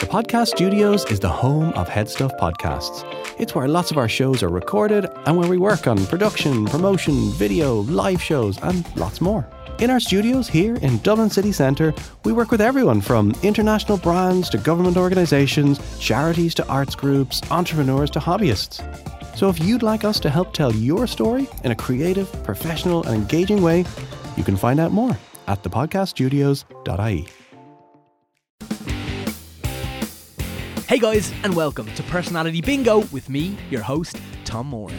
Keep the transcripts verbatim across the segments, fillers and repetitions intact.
Podcast Studios is the home of Head Stuff Podcasts. It's where lots of our shows are recorded and where we work on production, promotion, video, live shows and lots more. In our studios here in Dublin City Centre, we work with everyone from international brands to government organisations, charities to arts groups, entrepreneurs to hobbyists. So if you'd like us to help tell your story in a creative, professional and engaging way, you can find out more at the podcast studios dot I E. Hey guys, and welcome to Personality Bingo with me, your host, Tom Moran.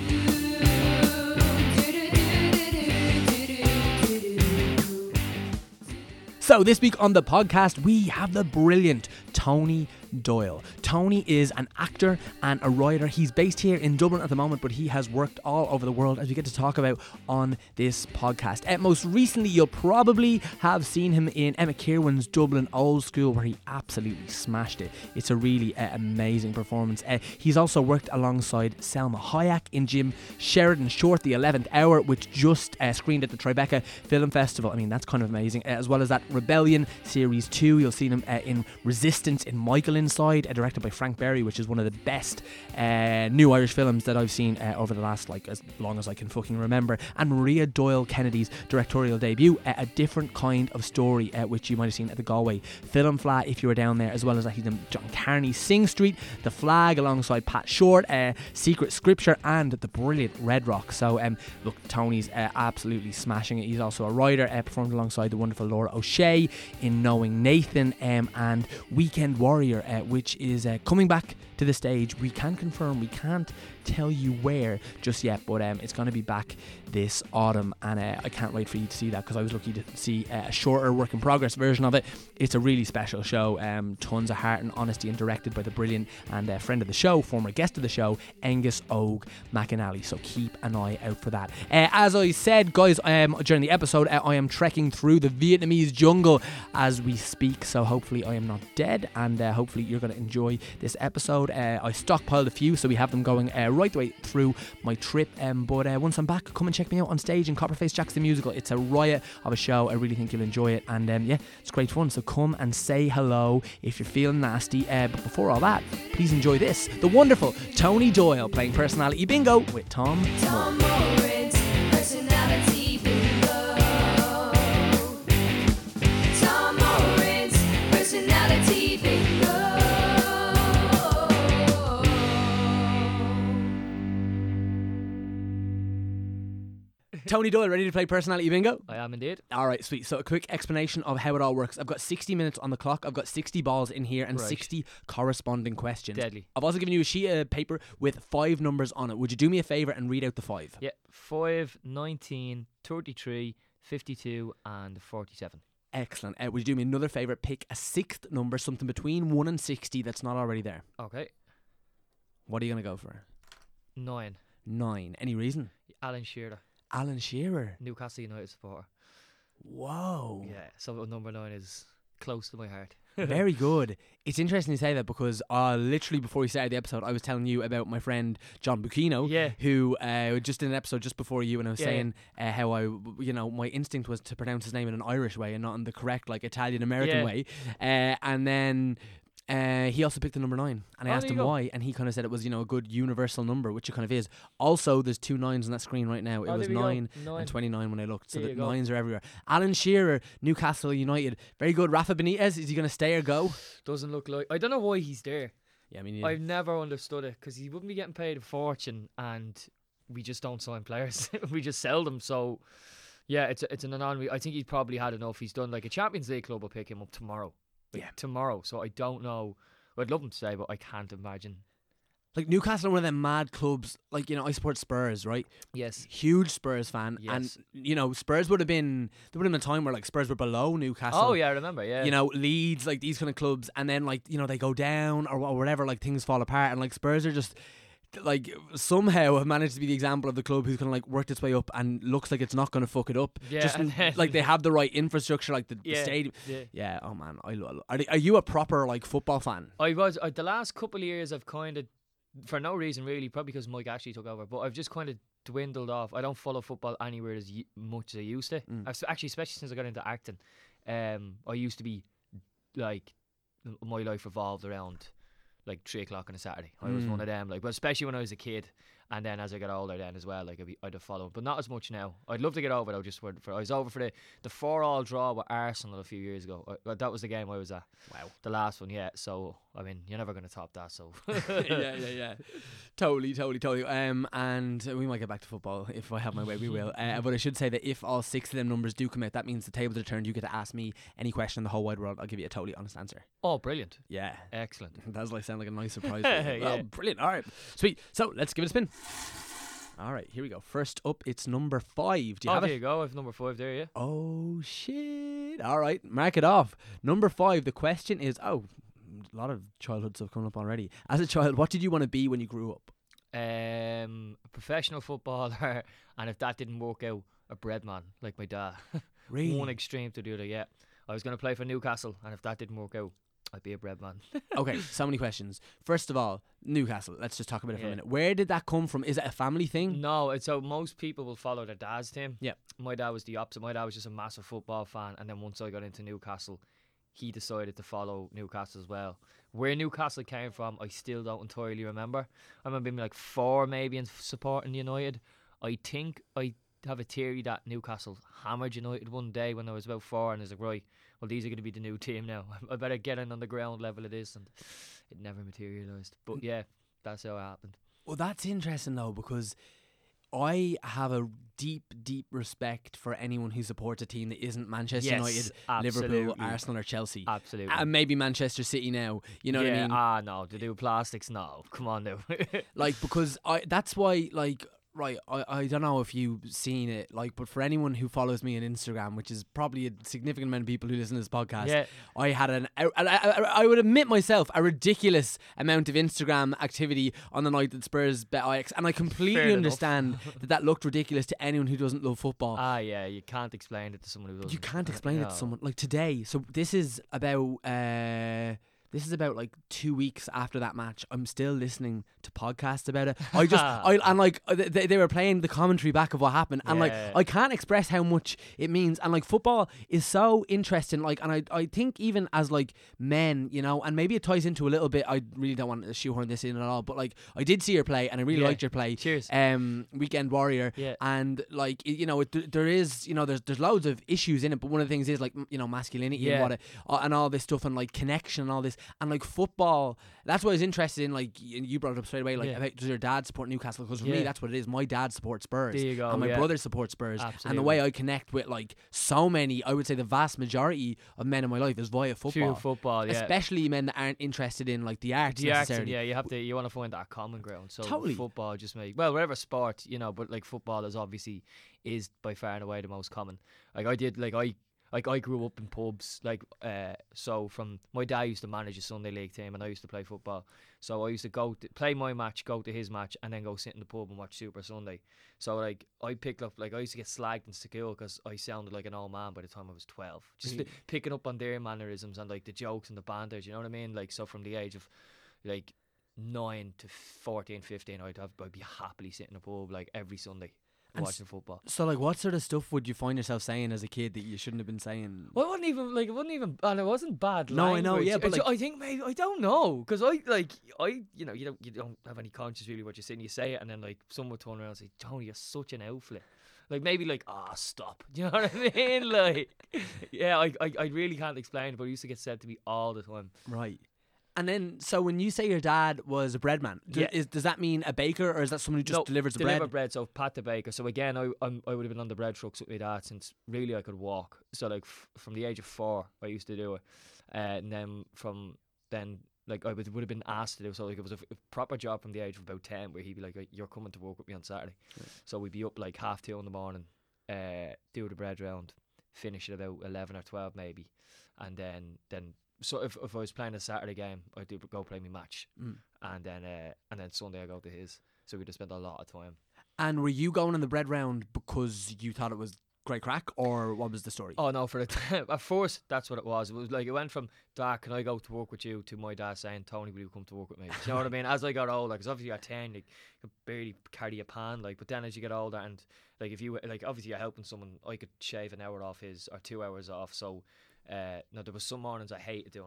So this week on the podcast, we have the brilliant Tony Doyle. Tony is an actor and a writer. He's based here in Dublin at the moment, but he has worked all over the world, as we get to talk about on this podcast. Uh, most recently, you'll probably have seen him in Emma Kirwan's Dublin Old School, where he absolutely smashed it. It's a really uh, amazing performance. Uh, he's also worked alongside Selma Hayek in Jim Sheridan's short, The eleventh Hour, which just uh, screened at the Tribeca Film Festival. I mean, that's kind of amazing. Uh, as well as that Rebellion Series two. You'll see him uh, in Resistance in Michael Inside, uh, directed by Frank Berry, which is one of the best uh, new Irish films that I've seen uh, over the last, like, as long as I can fucking remember. And Maria Doyle Kennedy's directorial debut, uh, A Different Kind of Story, uh, which you might have seen at the Galway Film Flat if you were down there, as well as uh, he's in John Carney's Sing Street, The Flag alongside Pat Short, uh, Secret Scripture, and the brilliant Red Rock. So um, look, Tony's uh, absolutely smashing it. He's also a writer, uh, performed alongside the wonderful Laura O'Shea in Knowing Nathan um, and Weekend Warrior, uh, which is uh, coming back to the stage. We can confirm, we can't tell you where just yet, but um, it's going to be back this autumn, and uh, I can't wait for you to see that, because I was lucky to see uh, a shorter work in progress version of it. It's a really special show, um, tons of heart and honesty, and directed by the brilliant and uh, friend of the show, former guest of the show, Angus Og McAnally, so keep an eye out for that. Uh, as I said, guys, um, during the episode, uh, I am trekking through the Vietnamese jungle as we speak, so hopefully I am not dead, and uh, hopefully you're going to enjoy this episode. Uh, I stockpiled a few, so we have them going uh, right the way through my trip, um, but uh, once I'm back, come and check me out on stage in Copperface Jacks the Musical. It's a riot of a show. I really think you'll enjoy it, and um, yeah, it's great fun, so come and say hello if you're feeling nasty. Uh, but before all that, please enjoy this, the wonderful Tony Doyle playing Personality Bingo with Tom Tom Moran's Personality Bingo. Tom Moran's Personality Bingo. Tony Doyle, ready to play Personality Bingo? I am indeed. Alright, sweet. So a quick explanation of how it all works. I've got sixty minutes on the clock. I've got sixty balls in here and Right. sixty corresponding questions. Deadly. I've also given you a sheet of paper with five numbers on it. Would you do me a favour and read out the five? Yeah, five, nineteen, thirty-three, fifty-two and forty-seven. Excellent. Uh, would you do me another favour? Pick a sixth number, something between one and sixty that's not already there. Okay. What are you going to go for? nine. Nine. Any reason? Alan Shearer, Alan Shearer. Newcastle United supporter. Whoa. Yeah, so number nine is close to my heart. Very good. It's interesting to say that, because uh, literally before we started the episode, I was telling you about my friend John Bucchino, Yeah. who uh, just in an episode just before you, and I was Yeah, saying uh, how I, you know, my instinct was to pronounce his name in an Irish way and not in the correct, like, Italian American Yeah. way. Uh, and then uh, he also picked the number nine, and I Oh, asked there him you go. why, and he kind of said it was, you know, a good universal number, which it kind of is. Also, there's two nines on that screen right now. It Oh, was there we go. nine Nine. and twenty-nine when I looked, so There the you go. nines are everywhere. Alan Shearer, Newcastle United, very good. Rafa Benitez, is he going to stay or go? Doesn't look like. I don't know why he's there. Yeah, I mean, I've never understood it, because he wouldn't be getting paid a fortune, and we just don't sign players. We just sell them. So yeah, it's a, it's an anomaly. I think he's probably had enough. He's done, like, a Champions League club will pick him up tomorrow. Like, Yeah. tomorrow. So I don't know. I'd love him to stay, but I can't imagine. Like, Newcastle are one of them mad clubs. Like, you know, I support Spurs, right? Yes. Huge Spurs fan. Yes. And, you know, Spurs would have been, there would have been a time where, like, Spurs were below Newcastle. Oh yeah, I remember. Yeah. You know, Leeds, like, these kind of clubs. And then, like, you know, they go down or, or whatever, like, things fall apart. And, like, Spurs are just, like, somehow have managed to be the example of the club who's going to, like, worked its way up and looks like it's not going to fuck it up. Yeah, Just, and then- like, they have the right infrastructure, like the, the Yeah, stadium. yeah. Yeah, oh, man. I love Are, they, are you a proper, like, football fan? I was uh, the last couple of years. I've kind of, for no reason really, probably because Mike Ashley took over, but I've just kind of dwindled off. I don't follow football anywhere as y- much as I used to. Mm. I've, s- actually, especially since I got into acting, um, I used to be like my life revolved around like three o'clock on a Saturday. I was Mm. one of them, like, but especially when I was a kid, and then as I got older, then as well, like I'd, be, I'd have followed, but not as much now. I'd love to get over though. Just for, for I was over for the the four all draw with Arsenal a few years ago. I, well, that was the game I was at. Wow. The last one, yeah. So I mean, you're never going to top that. So yeah, yeah, yeah. Totally, totally, totally. Um, and we might get back to football if I have my way. We will. Uh, but I should say that if all six of them numbers do come out, that means the tables are turned. You get to ask me any question in the whole wide world. I'll give you a totally honest answer. oh, brilliant, Yeah. excellent. Does like sound like a nice surprise. for you. Yeah. Oh, brilliant. All right. Sweet. So let's give it a spin. All right, here we go. First up, it's number five. Do you oh, have there it? you go. I've number five there. Yeah. Oh, shit. All right, mark it off. Number five, the question is, oh, a lot of childhood stuff coming up already. As a child, what did you want to be when you grew up? Um, a professional footballer, and if that didn't work out, a bread man like my dad. Really? One extreme to the other. Yeah, I was going to play for Newcastle, and if that didn't work out, I'd be a bread man. Okay, so many questions. First of all, Newcastle. Let's just talk about it for a Yeah. minute. Where did that come from? Is it a family thing? No, it's so most people will follow their dad's team. Yeah. My dad was the opposite. My dad was just a massive football fan, and then once I got into Newcastle, he decided to follow Newcastle as well. Where Newcastle came from, I still don't entirely remember. I remember being like four maybe and supporting United. I think I have a theory that Newcastle hammered United one day when I was about four, and I was like, right, well, these are going to be the new team now. I better get in on the ground level of this, and it never materialised. But yeah, that's how it happened. Well, that's interesting though, because I have a deep, deep respect for anyone who supports a team that isn't Manchester Yes, United, absolutely. Liverpool, Arsenal, or Chelsea. Absolutely. And maybe Manchester City now. You know yeah, what I mean? Ah, no, to do plastics, no. Come on now. Like, because I that's why, like, right, I, I don't know if you've seen it, like, but for anyone who follows me on Instagram, which is probably a significant amount of people who listen to this podcast, Yeah. I had an, I, I, I would admit myself, a ridiculous amount of Instagram activity on the night that Spurs bet Ajax, and I completely Fair enough. understand that that looked ridiculous to anyone who doesn't love football. Ah, yeah, you can't explain it to someone who doesn't. You can't explain it No. to someone like today. So this is about uh this is about like two weeks after that match. I'm still listening to podcasts about it. I just I and like they, they were playing the commentary back of what happened, and like Yeah. I can't express how much it means. And like football is so interesting. Like, and I I think even as like men, you know, and maybe it ties into a little bit. I really don't want to shoehorn this in at all, but like I did see your play, and I really Yeah. liked your play. Cheers. Um, Weekend Warrior. Yeah. And like it- you know, it, there is you know there's there's loads of issues in it, but one of the things is like m- you know masculinity and Yeah. what it, uh, and all this stuff and like connection and all this and like football. That's what I was interested in. Like y- you brought it up straight away. Like Yeah. about, does your dad support Newcastle? Because for me, Yeah. that's what it is. My dad supports Spurs. There you go, And my yeah. brother supports Spurs. And the Absolutely. way I connect with like so many, I would say the vast majority of men in my life is via football. Through football, yeah. Especially men that aren't interested in like the arts The accent, necessarily. yeah, you have to. You want to find that common ground. So Totally. football just make well, whatever sport, you know, but like football is obviously is by far and away the most common. Like I did, like I. Like I grew up in pubs, like uh, so from my dad used to manage a Sunday league team, and I used to play football. So I used to go to play my match, go to his match, and then go sit in the pub and watch Super Sunday. So like I picked up, like I used to get slagged in school because I sounded like an old man by the time I was twelve. Just Really? picking up on their mannerisms and like the jokes and the banter. You know what I mean? Like so from the age of like nine to fourteen, fifteen, I'd have I'd be happily sitting in a pub like every Sunday And watching football. So like, what sort of stuff would you find yourself saying as a kid that you shouldn't have been saying? Well, it wasn't even like it wasn't even, and it wasn't bad. No, I know, language. yeah, but, It's- like- I think maybe I don't know because I like I you know you don't you don't have any conscience really what you're saying. You say it, and then like someone would turn around and say, "Tony, you're such an outfit." Like maybe like ah stop. Do you know what I mean? Like yeah, I, I I really can't explain it, but it used to get said to me all the time. Right. And then, so when you say your dad was a bread man, do, Yeah. is, does that mean a baker, or is that someone who just No, delivers the deliver bread? bread. So Pat the baker. So again, I I'm, I would have been on the bread trucks with my dad since really I could walk. So like f- from the age of four, I used to do it, uh, and then from then like I would would have been asked to do. So like it was a, f- a proper job from the age of about ten, where he'd be like, "You're coming to work with me on Saturday." So we'd be up like half two in the morning, uh, do the bread round, finish at about eleven or twelve maybe, and then then. So if if I was playing a Saturday game, I'd do go play my match, Mm. and then uh, and then Sunday I go to his. So we'd have spent a lot of time. And were you going on the bread round because you thought it was great crack, or what was the story? Oh no! For the at first, that's what it was. It was like it went from "Dad, can I go to work with you?" to my dad saying, "Tony, will you come to work with me?" Do you know what I mean? As I got older, because obviously at ten, like, you could barely carry a pan. Like, but then as you get older, and like if you like, obviously you're helping someone, I could shave an hour off his or two hours off. So, uh, no, there was some mornings I hated doing it.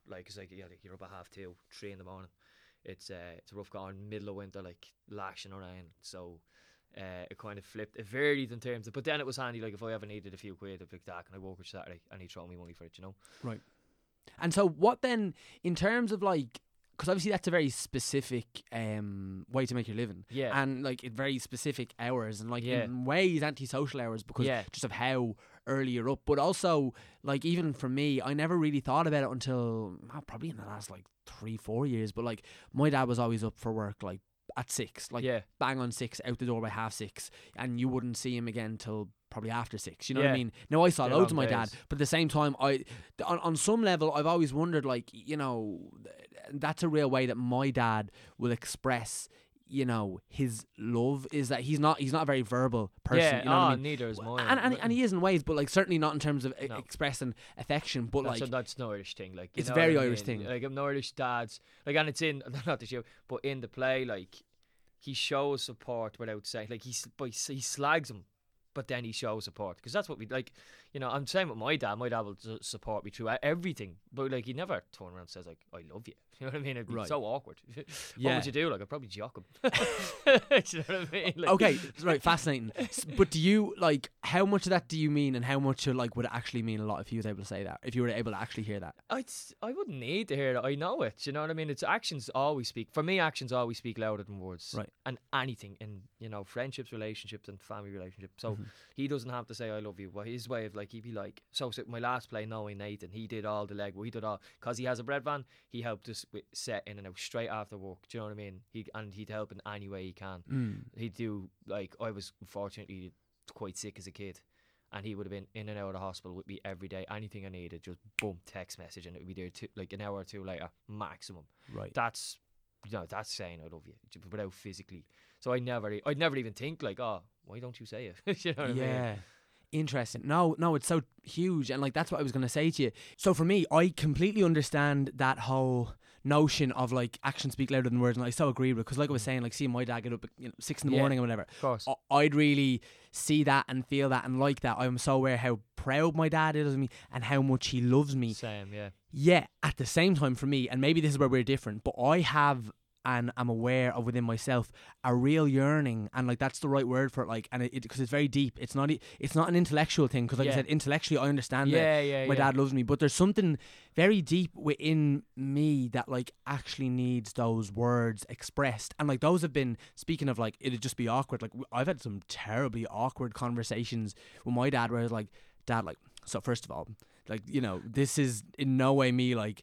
like it's like yeah, like you're up at half two, three in the morning. It's uh, it's rough going, middle of winter, like lashing around. So uh, it kind of flipped. It varied in terms of, but then it was handy. Like if I ever needed a few quid, I'd be like, "Dad, can I work with Saturday?" And he'd throw me money for it, you know. Right. And so, what then in terms of like? Because obviously that's a very specific um, way to make your living. Yeah. And like it very specific hours and like Yeah. in ways antisocial hours because Yeah. just of how early you're up. But also like even for me, I never really thought about it until oh, probably in the last like three, four years. But like my dad was always up for work like at six, like Yeah. bang on six, out the door by half six, and you wouldn't see him again till probably after six. You know what I Yeah. mean? Now I saw They're loads of long my dad, days. but at the same time, I on, on some level I've always wondered, like you know, that's a real way that my dad will express, you know, his love is that he's not he's not a very verbal person. Yeah, you know what oh, I mean? neither is mine. And, and and he is in ways, but like certainly not in terms of e- No. expressing affection. But that's, like a, that's an Irish thing. Like you it's know very what I Irish mean? thing. Like I'm Irish dads. Like and it's in not the show, but in the play, like he shows support without saying. Like he s- but he s- he slags him, but then he shows support because that's what we like. You know, I'm saying with my dad. My dad will s- support me through e- everything, but like he never turn around and says like I love you. You know what I mean? It'd be Right. so awkward. What Yeah. would you do? Like I'd probably jock him. Do you know what I mean? Like, Okay, right, fascinating. S- But do you like how much of that do you mean, and how much of, like would it actually mean a lot if he was able to say that? If you were able to actually hear that? I'd, I wouldn't need to hear it. I know it. You know what I mean? It's actions always speak. For me, actions always speak louder than words. Right. And anything in, you know, friendships, relationships, and family relationships. So Mhm. he doesn't have to say I love you. But his way of like, he'd be like, so, so my last play, knowing Nathan, he did all the leg. He did all because he has a bread van. He helped us with set in and out straight after work. Do you know what I mean? He and he'd help in any way he can. Mm. He'd do like I was unfortunately quite sick as a kid. And he would have been in and out of the hospital with me every day. Anything I needed, just boom, text message, and it would be there two, like an hour or two later, maximum. Right. That's, you know, that's saying I love you j- without physically. So I never, e- I'd never even think like, oh, why don't you say it? You know what I mean? Yeah. Interesting. No, no, it's so huge, and like that's what I was going to say to you. So for me, I completely understand that whole notion of like actions speak louder than words, and I so agree with it because, like I was saying, like seeing my dad get up at you know, six in the Yeah. morning or whatever, Of course. I- I'd really see that and feel that and like that. I'm so aware how proud my dad is of me and how much he loves me. Same, yeah. Yeah, at the same time for me, and maybe this is where we're different, but I have and I'm aware of within myself a real yearning, and like that's the right word for it, like, and it because it's very deep. It's not e- it's not an intellectual thing because, like I Yeah. said, intellectually I understand that Yeah, yeah, my yeah. dad loves me, but there's something very deep within me that like actually needs those words expressed, and like those have been, speaking of like it'd just be awkward, like w- I've had some terribly awkward conversations with my dad where I was like, Dad, like, so first of all, like, you know, this is in no way me like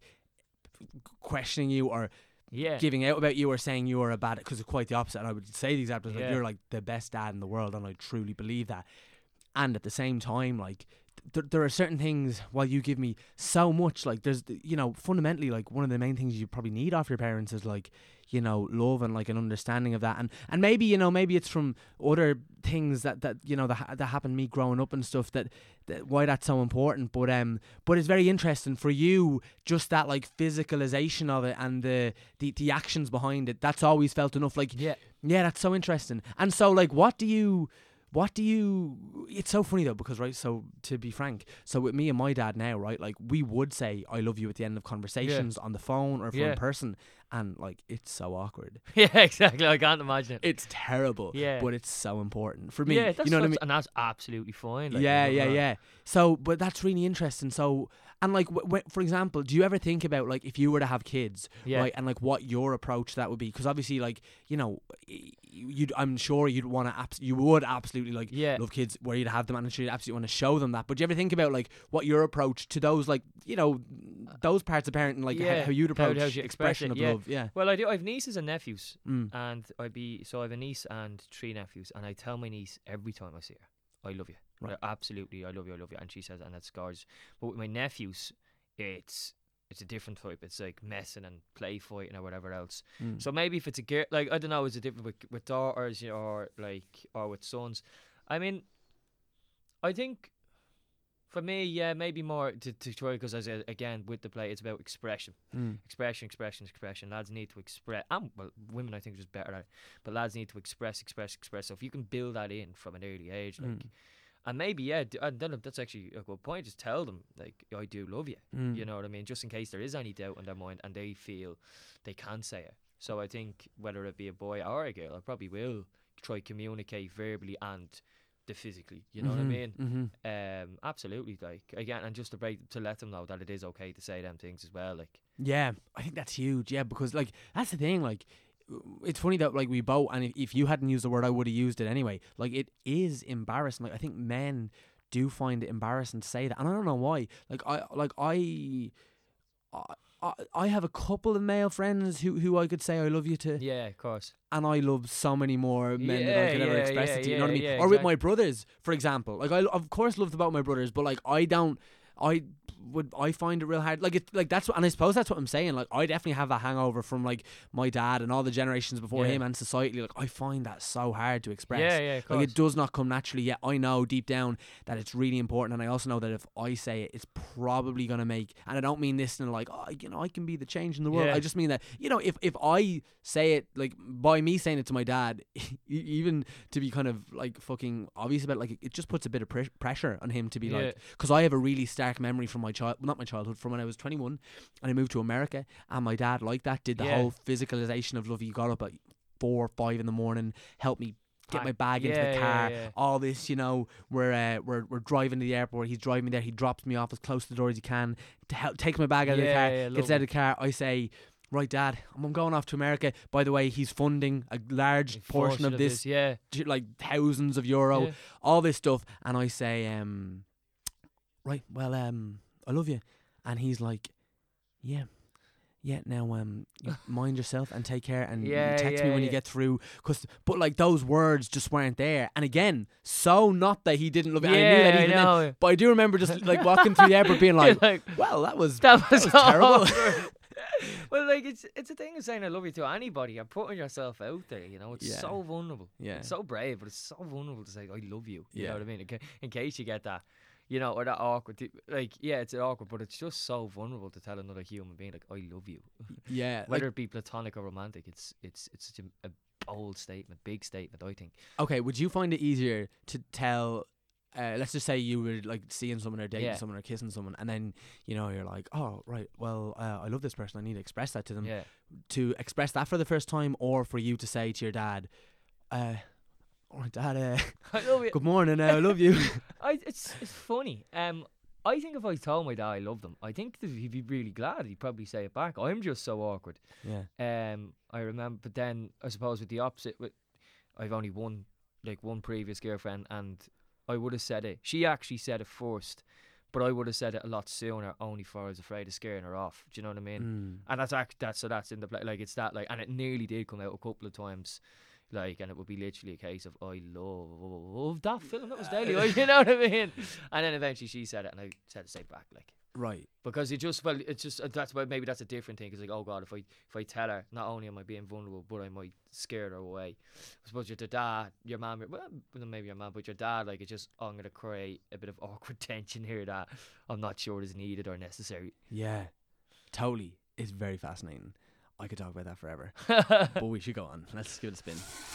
questioning you or Yeah. giving out about you or saying you are a bad, because it's quite the opposite. And I would say the exact opposite, like Yeah. you're like the best dad in the world, and I truly believe that. And at the same time, like th- there are certain things, while you give me so much, like there's, you know, fundamentally, like one of the main things you probably need off your parents is like, you know, love and like an understanding of that. And and maybe, you know, maybe it's from other things that, that you know, that, ha- that happened to me growing up and stuff, that, that why that's so important. But um, but it's very interesting for you, just that like physicalization of it and the, the, the actions behind it. That's always felt enough. Like, Yeah. yeah, that's so interesting. And so, like, what do you, what do you, it's so funny though, because, right, so to be frank, so with me and my dad now, right, like, we would say I love you at the end of conversations on the phone or if we're Yeah. in person, and, like, it's so awkward. Yeah, exactly. I can't imagine it. It's terrible, Yeah. but it's so important for me. Yeah, that's you know what I what's- mean? and that's absolutely fine. Like, yeah, I love yeah, that. yeah. So, but that's really interesting. So, and like, w- w- for example, do you ever think about like if you were to have kids, Yeah. right, and like what your approach to that would be? Because obviously, like, you know, y- you'd, I'm sure you'd want to, abs- you would absolutely like Yeah. love kids where you'd have them, and I'm sure you'd absolutely want to show them that. But do you ever think about like what your approach to those, like, you know, those parts of parenting, like Yeah, how, how you'd how- approach how you express expression it, of yeah. love? Yeah. Well, I do. I have nieces and nephews, Mm. and I'd be so I have a niece and three nephews, and I tell my niece every time I see her, I love you. Right. Uh, Absolutely, I love you, I love you, and she says, and that scars. But with my nephews, it's it's a different type. It's like messing and play fighting or whatever else. Mm. So maybe if it's a girl, like I don't know, is it different with with daughters, you know, or like or with sons? I mean, I think for me, yeah, maybe more to to try because as I, again with the play, it's about expression. Mm. Expression, expression, expression. Lads need to express. Um, well, women I think are just better at it, but lads need to express, express, express. So if you can build that in from an early age, like, Mm. And maybe, yeah, d- and then that's actually a good point. Just tell them, like, I do love you. Mm. You know what I mean? Just in case there is any doubt in their mind and they feel they can say it. So I think whether it be a boy or a girl, I probably will try communicate verbally and the physically. You know what I mean? Mm-hmm. Um, absolutely. Like again, and just to break to let them know that it is okay to say them things as well. Like, Yeah, I think that's huge. Yeah, because like that's the thing. Like, it's funny that like we both, and if, if you hadn't used the word, I would have used it anyway. Like, it is embarrassing. Like, I think men do find it embarrassing to say that, and I don't know why. Like, I like I. I, I have a couple of male friends who, who I could say I love you to, yeah, of course. and I love so many more men than I Yeah, could ever yeah, express yeah, it to. You know what I yeah, mean? yeah, or with exactly. my brothers, for example. Like, I of course loved about my brothers, but like I don't. I would I find it real hard. Like, it like that's what, and I suppose that's what I'm saying. Like, I definitely have that hangover from like my dad and all the generations before Yeah. him and society. Like, I find that so hard to express. Yeah, yeah, of Like, course. it does not come naturally. Yet I know deep down that it's really important, and I also know that if I say it, it's probably gonna make. And I don't mean this in like, oh, you know, I can be the change in the world. Yeah. I just mean that, you know, if if I say it, like by me saying it to my dad, even to be kind of like fucking obvious about it, like, it just puts a bit of pre- pressure on him to be Yeah. like, because I have a really stark memory from my child, not my childhood, from when I was twenty-one and I moved to America, and my dad like that did the Yeah. whole physicalization of love. He got up at four or five in the morning, helped me get Pack- my bag into yeah, the yeah, car, yeah. all this, you know, we're uh, we're we're driving to the airport. He's driving me there. He drops me off as close to the door as he can, to help takes my bag out of the Yeah, car, yeah, gets lovely. out of the car. I say, right, Dad, I'm going off to America. By the way, he's funding a large portion of this, yeah. j- like thousands of euro, Yeah. all this stuff. And I say, um, right, well, um, I love you. And he's like, yeah. Yeah, now um, you mind yourself and take care, and Yeah, you text me yeah, when you yeah. get through. Cause, but like, those words just weren't there. And again, so not that he didn't love it. and I knew that Yeah, I even then, know. but I do remember just like walking through the airport being like, Like, well, that was that was, was terrible. awkward. Well, like, it's it's a thing of saying I love you to anybody. You're putting yourself out there, you know. It's Yeah. so vulnerable. Yeah. It's so brave, but it's so vulnerable to say I love you. You Yeah. know what I mean? In, ca- in case you get that, you know, or that awkward. thi- Like, yeah, it's awkward, but it's just so vulnerable to tell another human being like I love you. yeah. Whether Like, it be platonic or romantic, it's it's it's such a, a bold statement, big statement. I think. okay, would you find it easier to tell? Uh, let's just say you were like seeing someone or dating Yeah. someone or kissing someone, and then you know you're like, oh right, well uh, I love this person. I need to express that to them. Yeah. To express that for the first time, or for you to say to your dad, uh, "Oh, Dad, uh, I love you. good morning. Uh, I love you." I it's it's funny. Um, I think if I told my dad I loved him, I think that he'd be really glad. He'd probably say it back. I'm just so awkward. Yeah. Um, I remember, but then I suppose with the opposite, with I've only one like one previous girlfriend, and I would have said it. She actually said it first, but I would have said it a lot sooner, only for I was afraid of scaring her off. Do you know what I mean? Mm. And that's act that's so that's in the play. Like, it's that, like, and it nearly did come out a couple of times. Like, and it would be literally a case of I love that film. That was daily. You know what I mean? And then eventually she said it, and I said the same back, like. Right. Because it just, well, it's just, uh, that's why maybe that's a different thing. Because, like, oh God, if I if I tell her, not only am I being vulnerable, but I might scare her away. I suppose your dad, your mum, well, maybe your mum, but your dad, like, it's just, oh, I'm going to create a bit of awkward tension here that I'm not sure is needed or necessary. Yeah. Totally. It's very fascinating. I could talk about that forever. But we should go on. Let's give it a spin.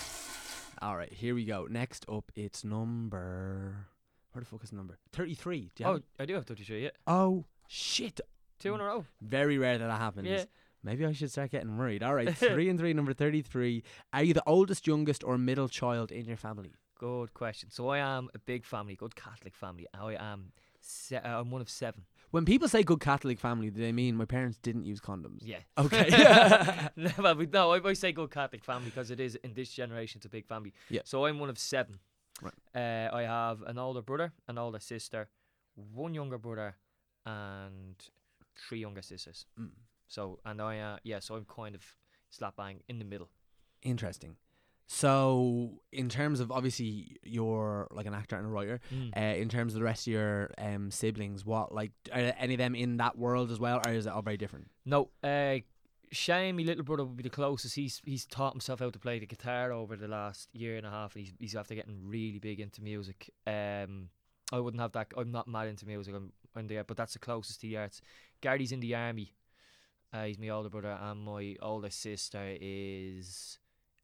All right, here we go. Next up, it's number. Where the fuck is the number? thirty-three. Do you have Oh, it? I do have thirty-three, yeah. Oh, shit. Two in a row. Very rare that that happens. Yeah. Maybe I should start getting worried. All right, three and three, number thirty-three. Are you the oldest, youngest, or middle child in your family? Good question. So I am a big family, good Catholic family. I am, se- uh, I'm one of seven. When people say good Catholic family, do they mean my parents didn't use condoms? Yeah. Okay. no, but we- no, I, I say good Catholic family because it is, in this generation, it's a big family. Yeah. So I'm one of seven. Right. Uh, I have an older brother, an older sister, one younger brother, and three younger sisters. Mm. So, and I, uh, yeah, so I'm kind of slap bang in the middle. Interesting. So, in terms of, obviously you're like an actor and a writer. Uh, in terms of the rest of your um, siblings, what, like, are any of them in that world as well, or is it all very different? No, uh, Shane, my little brother, would be the closest. He's he's taught himself how to play the guitar over the last year and a half. He's he's after getting really big into music. Um, I wouldn't have that. I'm not mad into music. I'm in the but that's the closest to the arts. Gary's in the army. Uh, he's my older brother, and my older sister is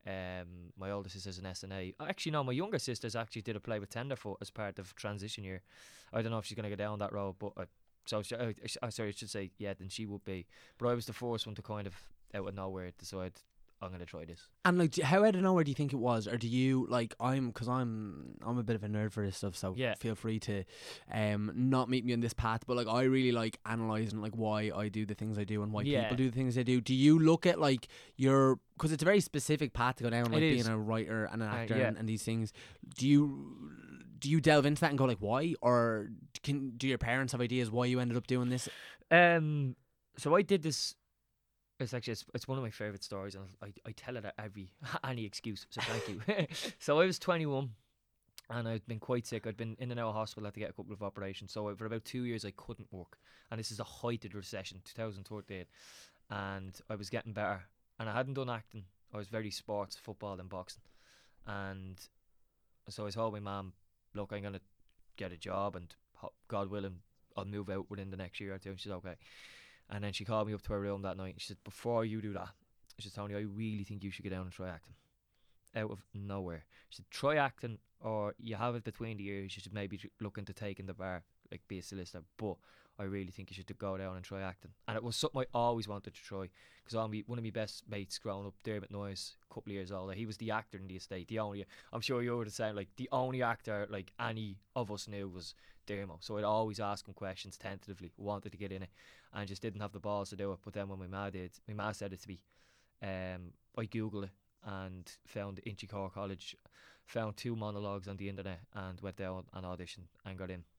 Um, my older sister's an S N A. Actually, no, my younger sister's actually did a play with Tenderfoot as part of transition year. I don't know if she's going to go down that road, but uh, so she, uh, uh, sorry, I should say yeah. Then she would be. But I was the first one to kind of out of nowhere decide I'm going to try this. And like, do- how out of nowhere do you think it was, or do you like? I'm because I'm I'm a bit of a nerd for this stuff, so Yeah. feel free to um not meet me on this path. But like, I really like analysing like why I do the things I do and why Yeah. people do the things they do. Do you look at like your because it's a very specific path to go down, like It being is. a writer and an Uh, actor yeah. and, and these things. Do you do you delve into that and go like why, or can do your parents have ideas why you ended up doing this? Um, so I did this. It's actually it's, it's one of my favorite stories, and I, I tell it at every any excuse. So thank you. So I was twenty-one, and I'd been quite sick. I'd been in and out of hospital. Had to get a couple of operations. So for about two years, I couldn't work. And this is the height of the recession, two thousand thirteen, and I was getting better. And I hadn't done acting. I was very sports, football, and boxing. And so I told my mum, "Look, I'm gonna get a job, and ho- God willing, I'll move out within the next year or two." And she's okay. And then she called me up to her room that night and she said, "Before you do that," she said, "Tony, I really think you should go down and try acting." Out of nowhere. She said, "Try acting, or you have it between the ears. You should maybe tr- look into taking the bar, like be a solicitor. But I really think you should go down and try acting." And it was something I always wanted to try, because one of my best mates growing up, Dermot Noyes, a couple of years older, he was the actor in the estate. The only, I'm sure you were the same, like the only actor like any of us knew was Dermo. So I'd always ask him questions tentatively, wanted to get in it, and just didn't have the balls to do it. But then when my ma did, my ma said it to me, um, I googled it and found Inchicore College, found two monologues on the internet, and went down and auditioned and got in,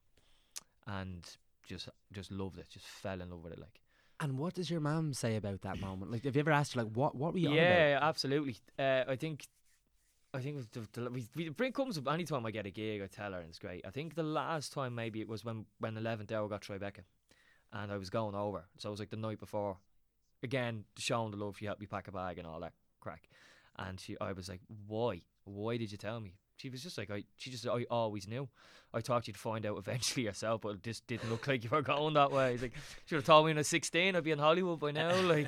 and just just loved it, just fell in love with it. Like, And what does your mum say about that moment? Like, have you ever asked her like what what were you on about? yeah, absolutely. Uh, I think. I think the, the, we, we, it comes up any time I get a gig, I tell her, and it's great. I think the last time maybe it was when when eleventh Hour got Tribeca, and I was going over. So it was like the night before. Again, showing the love, she helped me pack a bag and all that crack. And she, I was like, "Why? Why did you tell me?" She was just like, "I." She just, I always knew. I thought you'd find out eventually yourself, but it just didn't look like you were going that way. It's like, should have told me when I was sixteen, I'd be in Hollywood by now. Like,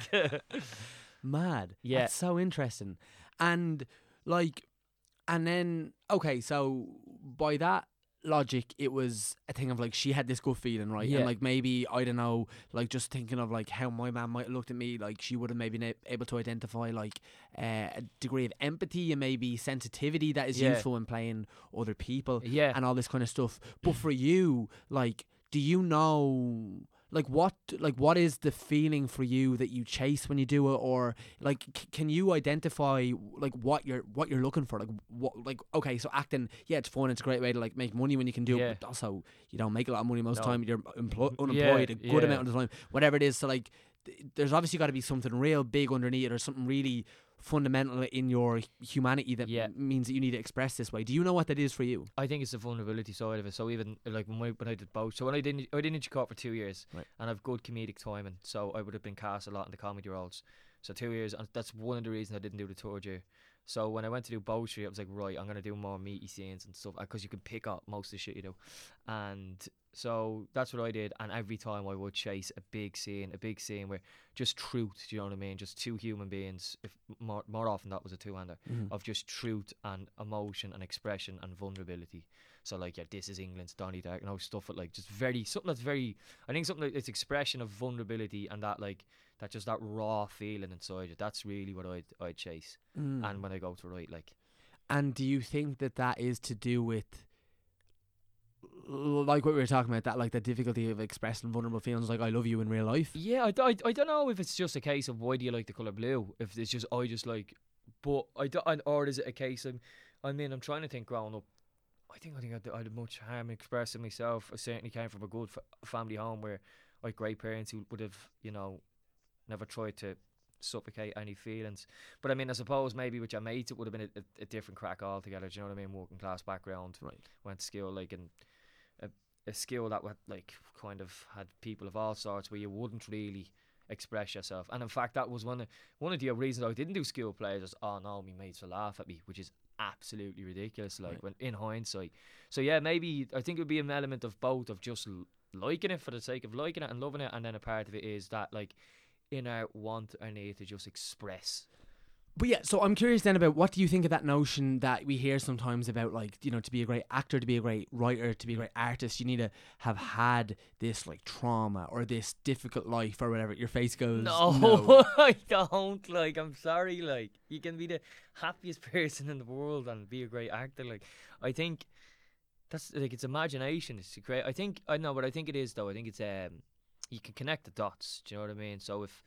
Mad. Yeah. That's so interesting. And like, and then okay, so by that logic, it was a thing of like she had this good feeling, right? Yeah. And like maybe I don't know, like just thinking of like how my mum might have looked at me, like she would have maybe been able to identify like uh, a degree of empathy and maybe sensitivity that is Yeah. useful in playing other people yeah. and all this kind of stuff. But for you, like, do you know? Like what, like what is the feeling for you that you chase when you do it, or like c- can you identify like what you're what you're looking for? Like what, like okay, so acting, yeah, it's fun, it's a great way to like make money when you can do Yeah. it, but also you don't make a lot of money most of the No. time. You're emplo- unemployed a good yeah. amount of the time, whatever it is. So like, th- there's obviously got to be something real big underneath it, or something really fundamental in your humanity that Yeah. m- means that you need to express this way. Do you know what that is for you? I think it's the vulnerability side of it. So even like when, we, when I did both, so when I did I did Inchicore for two years, Right. and I've good comedic timing, so I would have been cast a lot in the comedy roles. So two years, and that's one of the reasons I didn't do the third year. So when I went to do Bowstreet, I was like, right, I'm gonna do more meaty scenes and stuff, because you can pick up most of the shit you do, and so that's what I did. And every time I would chase a big scene, a big scene where just truth, do you know what I mean? Just two human beings. If more more often that was a two-hander of just truth and emotion and expression and vulnerability. So like, yeah, this is England's Donny Dark, you know, stuff with like just very something that's very. I think something that it's expression of vulnerability and that like that just that raw feeling inside you. That's really what I'd I'd chase. Mm. And when I go to write, like, And do you think that that is to do with, like what we were talking about, that like the difficulty of expressing vulnerable feelings, like I love you in real life? yeah, I, I, I don't know if it's just a case of why do you like the colour blue? If it's just I just like, but I don't, or is it a case of, I mean, I'm trying to think growing up. I think I think I'd, I'd much harm expressing myself. I certainly came from a good f- family home where I had great parents who would have, you know, never tried to suffocate any feelings. But I mean, I suppose maybe with your mates it would have been a, a, a different crack altogether. Do you know what I mean? Working class background, Right. Went to school like in a, a school that would like kind of had people of all sorts where you wouldn't really express yourself. And in fact, that was one of one of the reasons I didn't do school plays. Is oh no, my mates will laugh at me, which is absolutely ridiculous. Like Right. when in hindsight, so yeah, maybe I think it would be an element of both, of just l- liking it for the sake of liking it and loving it, and then a part of it is that like inner want or need to just express But yeah, so I'm curious then about what do you think of that notion that we hear sometimes about, like, you know, to be a great actor, to be a great writer, to be a great artist, you need to have had this like trauma or this difficult life or whatever. Your face goes, No, no. I don't. Like, I'm sorry. Like, you can be the happiest person in the world and be a great actor. Like, I think that's like it's imagination. It's great. I think I know, but I think it is though. I think it's um, you can connect the dots. Do you know what I mean? So if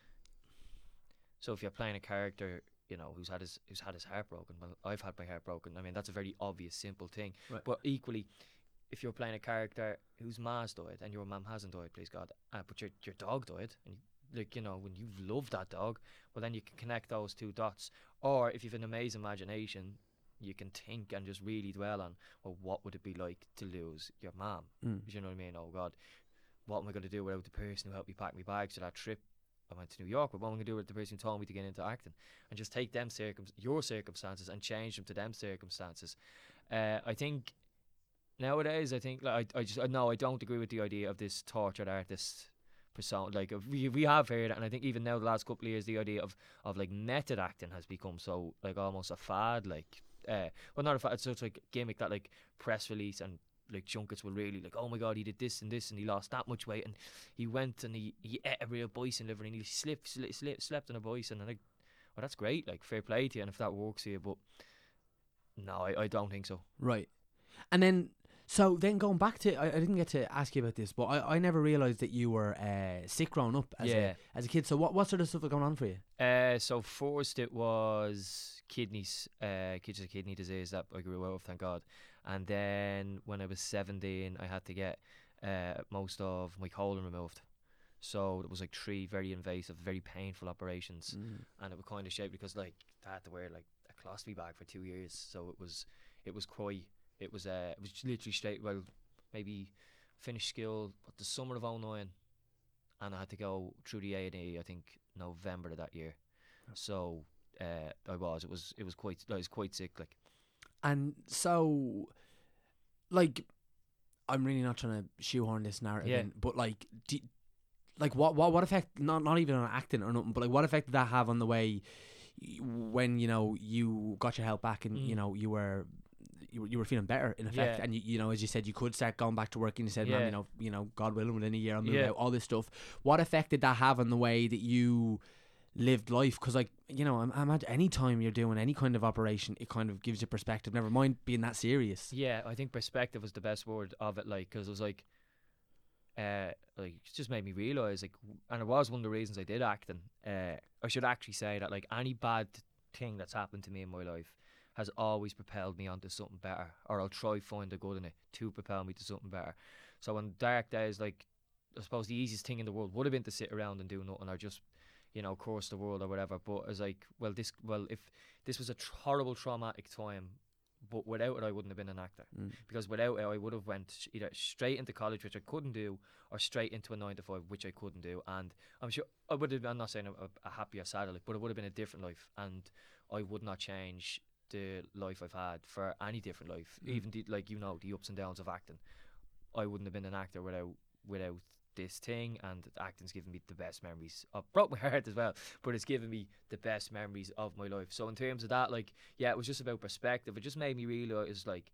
so, if you're playing a character, you know, who's had his who's had his heart broken. Well, I've had my heart broken. I mean, that's a very obvious, simple thing. Right. But equally, if you're playing a character whose ma's died and your mum hasn't died, please God, uh, but your your dog died, and you, like you know, when you love that dog, well then you can connect those two dots. Or if you've an amazing imagination, you can think and just really dwell on, well, what would it be like to lose your mum? Mm. You know what I mean? Oh God, what am I going to do without the person who helped me pack my bags to that trip? I went to New York, but what am I going to do with the person who told me to get into acting? And just take them circum your circumstances and change them to them circumstances. Uh, I think nowadays, I think like I, I just uh, no, I don't agree with the idea of this tortured artist persona. Like uh, we we have heard it, and I think even now the last couple of years, the idea of of like method acting has become so like almost a fad. Like, uh, well, not a fad. It's such like gimmick that like press release and like junkets will really like, oh my God, he did this and this and he lost that much weight and he went and he, he ate a real bison liver and he slipped, slipped, slipped slept on a bison, and like, well, that's great, like fair play to you, and if that works for you, but no, I, I don't think so. Right. And then, so then going back to, I, I didn't get to ask you about this, but I, I never realised that you were uh, sick growing up as Yeah. a as a kid. So what, what sort of stuff was going on for you? Uh, so first it was kidneys, uh, kids with kidney disease that I grew out of, thank God. And then when I was seventeen, I had to get uh, most of my colon removed. So it was like three very invasive, very painful operations, Mm. and it was kind of shaped because like I had to wear like a colostomy bag for two years. So it was, it was quite, it was uh, it was literally straight. Well, maybe finished school at the summer of oh nine, and I had to go through the A and E. I think November of that year. So uh, I was. It was. It was quite. I was quite sick. Like. And so, like, I'm really not trying to shoehorn this narrative Yeah. in, but like, do, like what, what, what effect? Not, not even on acting or nothing, but like, what effect did that have on the way y- when you know you got your health back and Mm. you know you were. You were, you were feeling better in effect, Yeah. and you, you know, as you said, you could start going back to work, and you said, Yeah. "Man, you know, you know, God willing, within a year, I'll move Yeah. out." All this stuff. What effect did that have on the way that you lived life? Because, like, you know, I'm, I'm at any time you're doing any kind of operation, it kind of gives you perspective. Never mind being that serious. Yeah, I think perspective was the best word of it. Like, because it was like, uh, like it just made me realize, like, w- and it was one of the reasons I did acting. Uh, I should actually say that, like, any bad thing that's happened to me in my life has always propelled me onto something better, or I'll try find the good in it to propel me to something better. So on dark days, like, I suppose the easiest thing in the world would have been to sit around and do nothing, or just, you know, curse the world or whatever. But I was like, well, this, well, if this was a tr- horrible, traumatic time, but without it, I wouldn't have been an actor. Mm. Because without it, I would have went sh- either straight into college, which I couldn't do, or straight into a nine to five, which I couldn't do. And I'm sure I would have. I'm not saying a, a happier, sadder life, but it would have been a different life, and I would not change the life I've had for any different life. Mm. Even the, like you know the ups and downs of acting, I wouldn't have been an actor without without this thing. And acting's given me the best memories. It broke my heart as well, but it's given me the best memories of my life. So in terms of that, like, yeah, it was just about perspective. It just made me realise, like,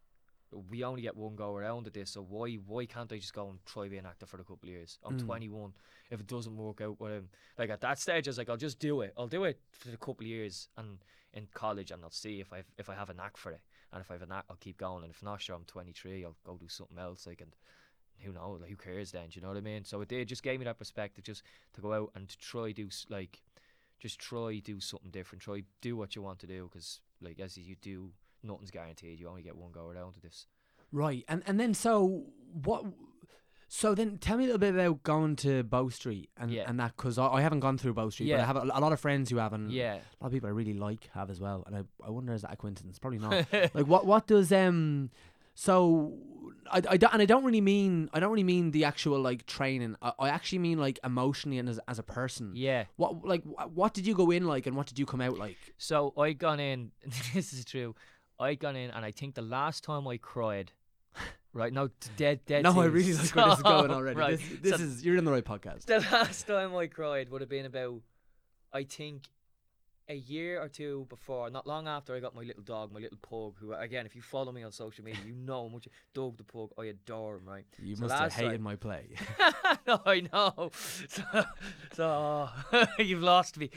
we only get one go around at this, so why why can't I just go and try be an actor for a couple of years? I'm Mm. twenty-one. If it doesn't work out with him, like at that stage, I was like, I'll just do it. I'll do it for a couple of years, and in college, and I'll see if I if I have a knack for it. And if I have a knack, I'll keep going. And if not, sure, I'm twenty-three. I'll go do something else. Like, and who knows? Like, who cares then? Do you know what I mean? So it did just gave me that perspective, just to go out and to try do s- like, just try do something different. Try do what you want to do, because like as you do, nothing's guaranteed. You only get one go around to this. Right, and and then so what? So then tell me a little bit about going to Bow Street and Yeah. and that, because I, I haven't gone through Bow Street, but I Yeah. have a, a lot of friends who have, and Yeah. a lot of people I really like have as well. And I, I wonder, is that a coincidence? Probably not. Like, what what does um? So I, I don't, and I don't really mean I don't really mean the actual like training. I, I actually mean like emotionally and as as a person. Yeah. What like wh- what did you go in like, and what did you come out like? So I gone in. This is true. I gone in, and I think the last time I cried, right? No, t- dead, dead. No, I serious. really like where this is going Stop, already. Right. This, this So is you're in the right podcast. the last time I cried would have been about, I think, a year or two before, not long after I got my little dog, my little pug, who, again, if you follow me on social media, you know how much Doug the pug, I adore him, right? You So must have last hated time- my play. No, I know. So, so you've lost me.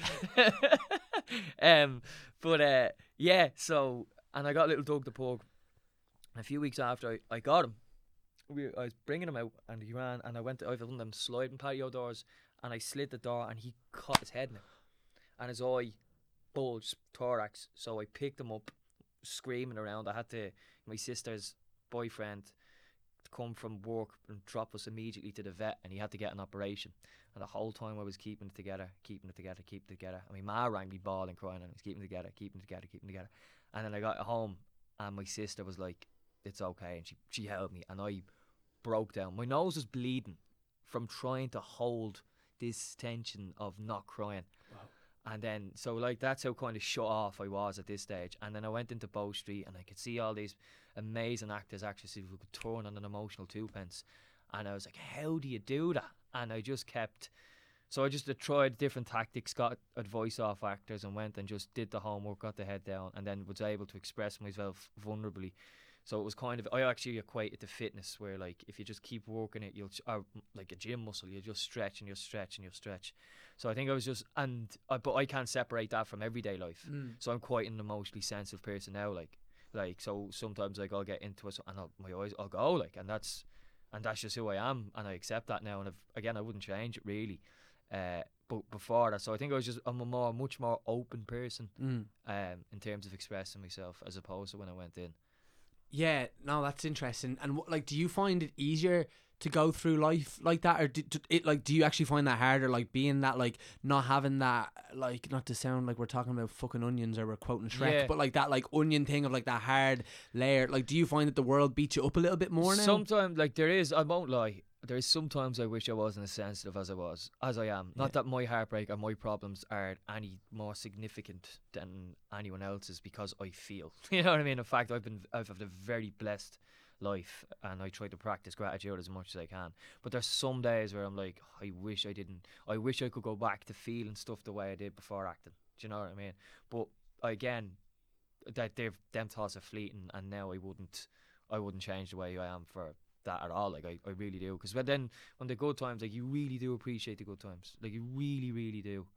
um, but uh, yeah. So, and I got little Doug the pug. And a few weeks after I, I got him, we, I was bringing him out, and he ran. And I went to, I have one of them sliding patio doors, and I slid the door, and he caught his head in it, and his eye bulged, thorax. So I picked him up, screaming around. I had to, my sister's boyfriend, come from work and drop us immediately to the vet, and he had to get an operation. And the whole time I was keeping it together, keeping it together, keeping it together. I mean, Ma rang me bawling, crying, and I was keeping it together, keeping it together, keeping it together. And then I got home, and my sister was like, "It's okay," and she she held me, and I broke down. My nose was bleeding from trying to hold this tension of not crying. And then, so like, that's how kind of shut off I was at this stage. And then I went into Bow Street, and I could see all these amazing actors, actresses who could turn on an emotional twopence. And I was like, how do you do that? And I just kept, so I just uh, tried different tactics, got advice off actors, and went and just did the homework, got the head down, and then was able to express myself vulnerably. So it was kind of, I actually equate it to fitness, where like, if you just keep working it, you'll, or like a gym muscle, you just stretch and you'll stretch and you'll stretch. So I think I was just, and I, but I can't separate that from everyday life. Mm. So I'm quite an emotionally sensitive person now, like, like so sometimes like I'll get into it, and I'll, my eyes, I'll go like, and that's, and that's just who I am, and I accept that now. And if, again, I wouldn't change it really. Uh, but before that, so I think I was just, I'm a more, much more open person, Mm. um, in terms of expressing myself, as opposed to when I went in. Yeah, no, that's interesting. And wh- like, do you find it easier to go through life like that, or do, do it like, do you actually find that harder, like being that, like not having that, like, not to sound like we're talking about fucking onions or we're quoting Shrek, Yeah. but like that like onion thing of like that hard layer? Like, do you find that the world beats you up a little bit more now? Sometimes, like, there is, I won't lie, there is sometimes I wish I wasn't as sensitive as I was, as I am. Not Yeah. that my heartbreak or my problems are any more significant than anyone else's, because I feel. You know what I mean? In fact, I've been, I've had a very blessed life, and I try to practice gratitude as much as I can. But there's some days where I'm like, I wish I didn't. I wish I could go back to feeling stuff the way I did before acting. Do you know what I mean? But again, that they've them thoughts are fleeting, and now I wouldn't, I wouldn't change the way I am for that at all. Like I, I really do, because then when the good times, like, you really do appreciate the good times, like you really, really do.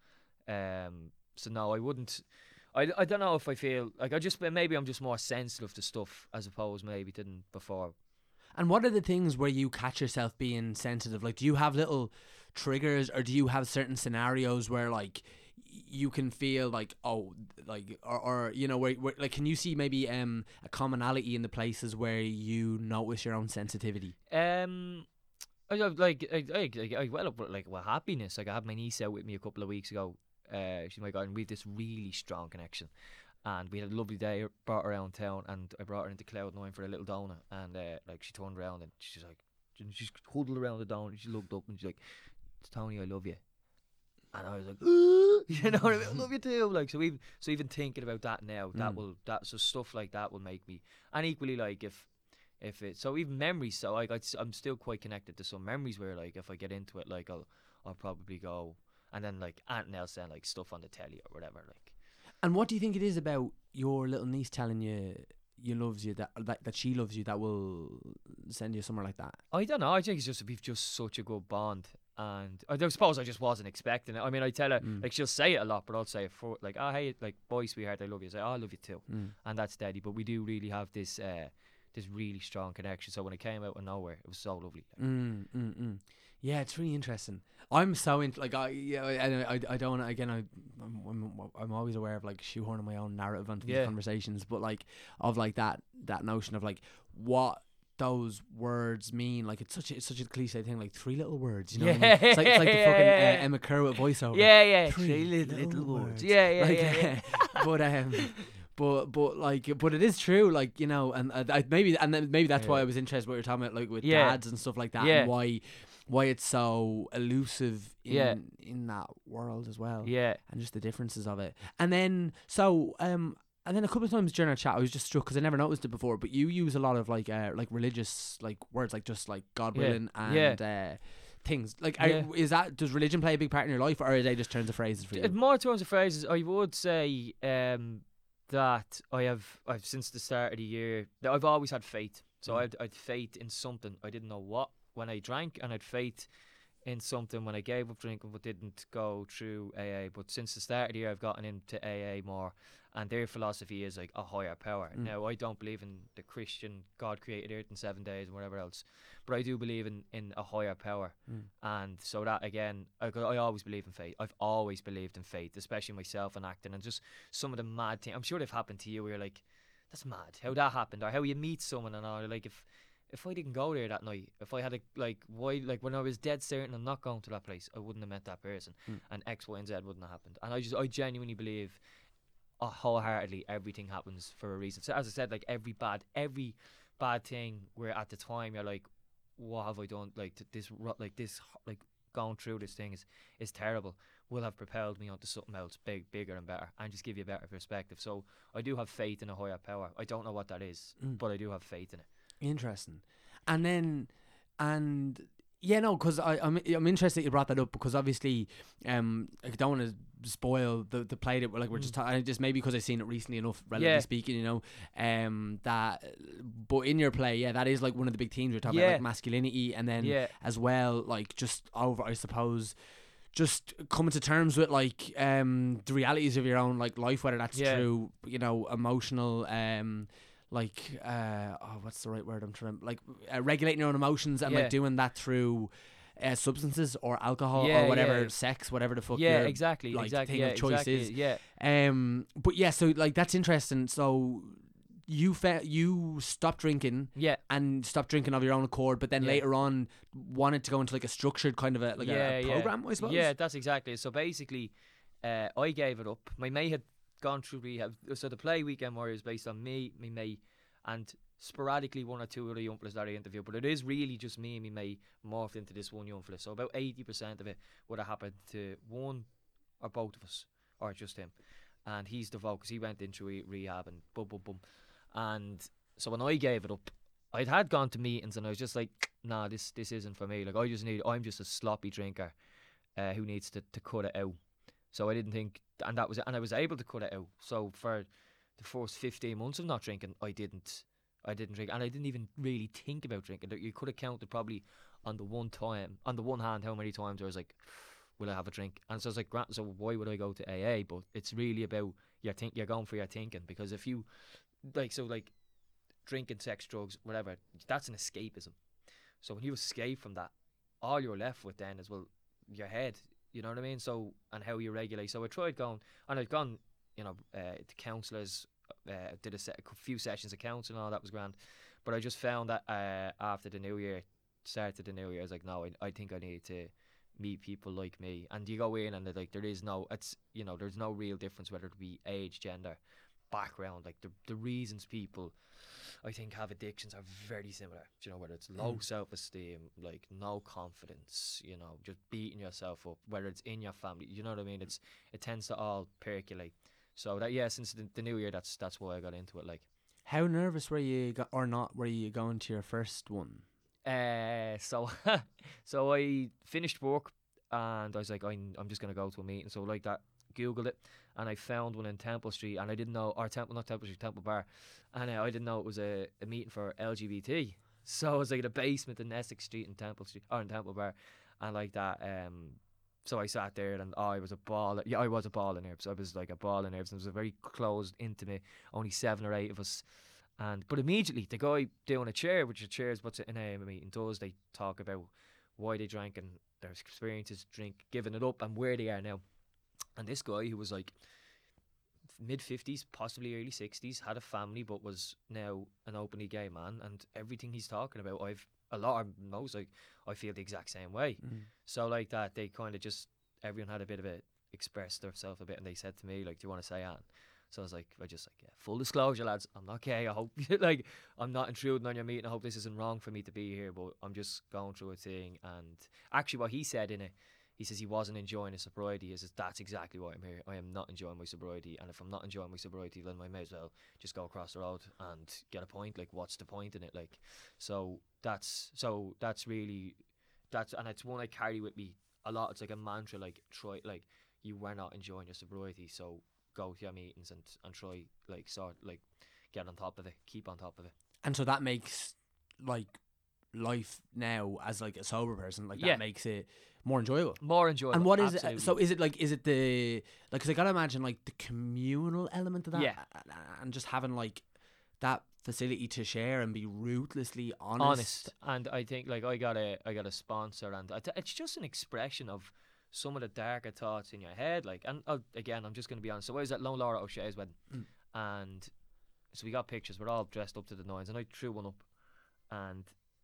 Um, so no, I wouldn't. I, I don't know if I feel like I just maybe I'm just more sensitive to stuff as opposed maybe than before. And what are the things where you catch yourself being sensitive? Like, do you have little triggers, or do you have certain scenarios where like you can feel like, oh, like, or, or you know, where, where like, can you see maybe um a commonality in the places where you notice your own sensitivity? Um, I don't- like I, I, I, I well up with, like with happiness. Like I had my niece out with me a couple of weeks ago. Uh, she's my god, and we have this really strong connection. And we had a lovely day. Brought her around town, and I brought her into Cloud Nine for a little donut. And uh, like she turned around, and she's like, she's huddled around the donut. And she looked up, and she's like, "Tony, I love you." And I was like, you know what I mean? I love you too. Like, so even so, even thinking about that now, that Mm. will that so stuff like that will make me. And equally, like if if it so even memories. So like I'd, I'm still quite connected to some memories where like if I get into it, like I'll I'll probably go. And then like Aunt Nell saying like stuff on the telly or whatever. Like, And what do you think it is about your little niece telling you you loves you, that that, that she loves you, that will send you somewhere like that? I don't know. I think it's just we've just such a good bond, and I don't suppose I just wasn't expecting it. I mean, I tell her Mm. like she'll say it a lot, but I'll say it for like, oh hey, like boy, sweetheart, I love you. I say, oh, I love you too, Mm. and that's steady. But we do really have this uh, this really strong connection. So when it came out of nowhere, it was so lovely. Like, Mm, mm, mm. Yeah, it's really interesting. I'm so into like I yeah I I, I don't again I I'm, I'm I'm always aware of like shoehorning my own narrative onto Yeah. these conversations, but like of like that that notion of like what those words mean. Like it's such a, it's such a cliche thing, like three little words, you know what I mean? It's like, it's like the Yeah, fucking yeah, yeah. uh, Emma Kerr with voiceover. yeah, yeah, Three little, little little words. words. Yeah, yeah, Like, yeah, yeah. but um but but like but it is true, like, you know, and uh, I, maybe and then maybe that's why Yeah. I was interested in what you're talking about, like with Yeah. dads and stuff like that, Yeah. and why why it's so elusive in Yeah. in that world as well, Yeah. and just the differences of it. And then so um and then a couple of times during our chat I was just struck because I never noticed it before, but you use a lot of like uh like religious like words, like just like God Yeah. willing Yeah. and uh things. Like, are, Yeah. is that does religion play a big part in your life, or are they just turns of phrases for Uh, you? More terms of phrases, I would say um, that I have, I've since the start of the year, that I've always had faith. So Mm. I'd, I'd faith in something. I didn't know what when I drank, and I'd faith in something when I gave up drinking but didn't go through A A. But since the start of the year, I've gotten into A A more, and their philosophy is like a higher power. Mm. Now, I don't believe in the Christian God created earth in seven days and whatever else, but I do believe in, in a higher power. Mm. And so that again, I, I always believe in fate. I've always believed in fate, especially myself and acting, and just some of the mad things. I'm sure they've happened to you where you're like, that's mad how that happened, or how you meet someone and all. Like if if I didn't go there that night, if I had a like why like when I was dead certain I'm not going to that place, I wouldn't have met that person, Mm. and X, Y, and Z wouldn't have happened. And I just I genuinely believe, uh, wholeheartedly, everything happens for a reason. So as I said, like every bad every bad thing where at the time you're like, what have I done? Like th- this ru- like this h- like going through this thing is is terrible. Will have propelled me onto something else big, bigger and better, and just give you a better perspective. So I do have faith in a higher power. I don't know what that is, Mm. but I do have faith in it. Interesting. And then, and yeah, no, because I'm I'm interested that you brought that up, because obviously, um, I don't want to spoil the the play that we're like we're just Mm. ta- just maybe because I've seen it recently enough, relatively Yeah. speaking, you know, um, that. But in your play, yeah, that is like one of the big themes we're talking about, Yeah. like masculinity, and then Yeah, as well, like just over, I suppose. Just coming to terms with like um the realities of your own like life, whether that's Yeah. through, you know, emotional um like uh oh what's the right word I'm trying to like uh, regulating your own emotions, and Yeah. like doing that through uh, substances or alcohol Yeah, or whatever, yeah. sex, whatever the fuck yeah, your exactly, like, exactly, thing yeah, of choice exactly, is. yeah, Um but yeah, so like that's interesting. So you fe- you stopped drinking yeah, and stopped drinking of your own accord, but then Yeah. later on wanted to go into like a structured kind of a like a- yeah, a, yeah. program, I suppose. Yeah, that's exactly it. So basically, uh, I gave it up. My mate had gone through rehab. So the play Weekend Warrior is based on me, my mate, and sporadically one or two other young fellas that I interview. But it is really just me and my mate morphed into this one young fella. So about eighty percent of it would have happened to one or both of us, or just him. And he's the because he went into re- rehab and boom, boom, boom. And so when I gave it up, I'd had gone to meetings and I was just like, nah, this this isn't for me. Like I just need, I'm just a sloppy drinker uh, who needs to, to cut it out. So I didn't think, and that was it. And I was able to cut it out. So for the first fifteen months of not drinking, I didn't, I didn't drink, and I didn't even really think about drinking. Like, you could have counted probably on the one time, on the one hand, how many times I was like, will I have a drink? And so I was like, "Grant, so why would I go to A A? But it's really about your think, you're going for your thinking, because if you, like, so like, drinking, sex, drugs, whatever, that's an escapism. So when you escape from that, all you're left with then is, well, your head, you know what I mean? So, and how you regulate. So I tried going, and I'd gone, you know, uh, to counsellors, uh, did a, se- a few sessions of counselling and all that was grand. But I just found that uh, after the new year, started the new year, I was like, no, I, I think I need to meet people like me. And you go in and they're like, there is no, it's, you know, there's no real difference whether it be age, gender, background. Like the the reasons people, I think, have addictions are very similar. Do you know, whether it's low Mm. self-esteem, like no confidence, you know, just beating yourself up, whether it's in your family, you know what I mean? It's it tends to all percolate. So that, yeah, since the, the new year, that's that's why I got into it. Like, How nervous were you, go- or not, were you going to your first one? uh, so so I finished work and I was like, I'm I'm just gonna go to a meeting. So like that, Googled it, and I found one in Temple Street, and I didn't know, or Temple, not Temple Street, Temple Bar, and uh, I didn't know it was a, a meeting for L G B T. So it was like the basement in Essex Street in Temple Street, or in Temple Bar, and like that. Um, so I sat there, and oh, I was a ball. Yeah, I was a ball in nerves. I was like a ball in nerves. And it was a very closed, intimate, only seven or eight of us. And but immediately the guy doing a chair, which a chair is what's in a meeting does, they talk about why they drank and their experiences, drink, giving it up, and where they are now. And this guy, who was like mid fifties, possibly early sixties, had a family, but was now an openly gay man, and everything he's talking about, I've a lot of knows, like, I feel the exact same way. Mm. So like that, they kind of just, everyone had a bit of it, expressed themselves a bit, and they said to me, like, do you want to say Anne? So I was like, I just like, yeah, full disclosure, lads, I'm not gay. I hope, like, I'm not intruding on your meeting. I hope this isn't wrong for me to be here, but I'm just going through a thing. And actually, what he said in it, he says he wasn't enjoying his sobriety. He says, that's exactly why I'm here. I am not enjoying my sobriety. And if I'm not enjoying my sobriety, then I may as well just go across the road and get a point. Like, what's the point in it? Like, so that's, so that's really that's and it's one I carry with me a lot. It's like a mantra, like try, like you were not enjoying your sobriety, so go to your meetings and and try, like sort like get on top of it, keep on top of it. And so that makes like life now as like a sober person, like Yeah. that makes it more enjoyable. More enjoyable. And what is absolutely. it? So is it like is it the like? Because I gotta imagine like the communal element of that, Yeah. a- a- and just having like that facility to share and be ruthlessly honest. honest. And I think like I got a I got a sponsor, and I th- it's just an expression of some of the darker thoughts in your head. Like, and uh, again, I'm just gonna be honest. So I was at Lone Laura O'Shea's wedding, Mm. and so we got pictures. We're all dressed up to the nines, and I threw one up, and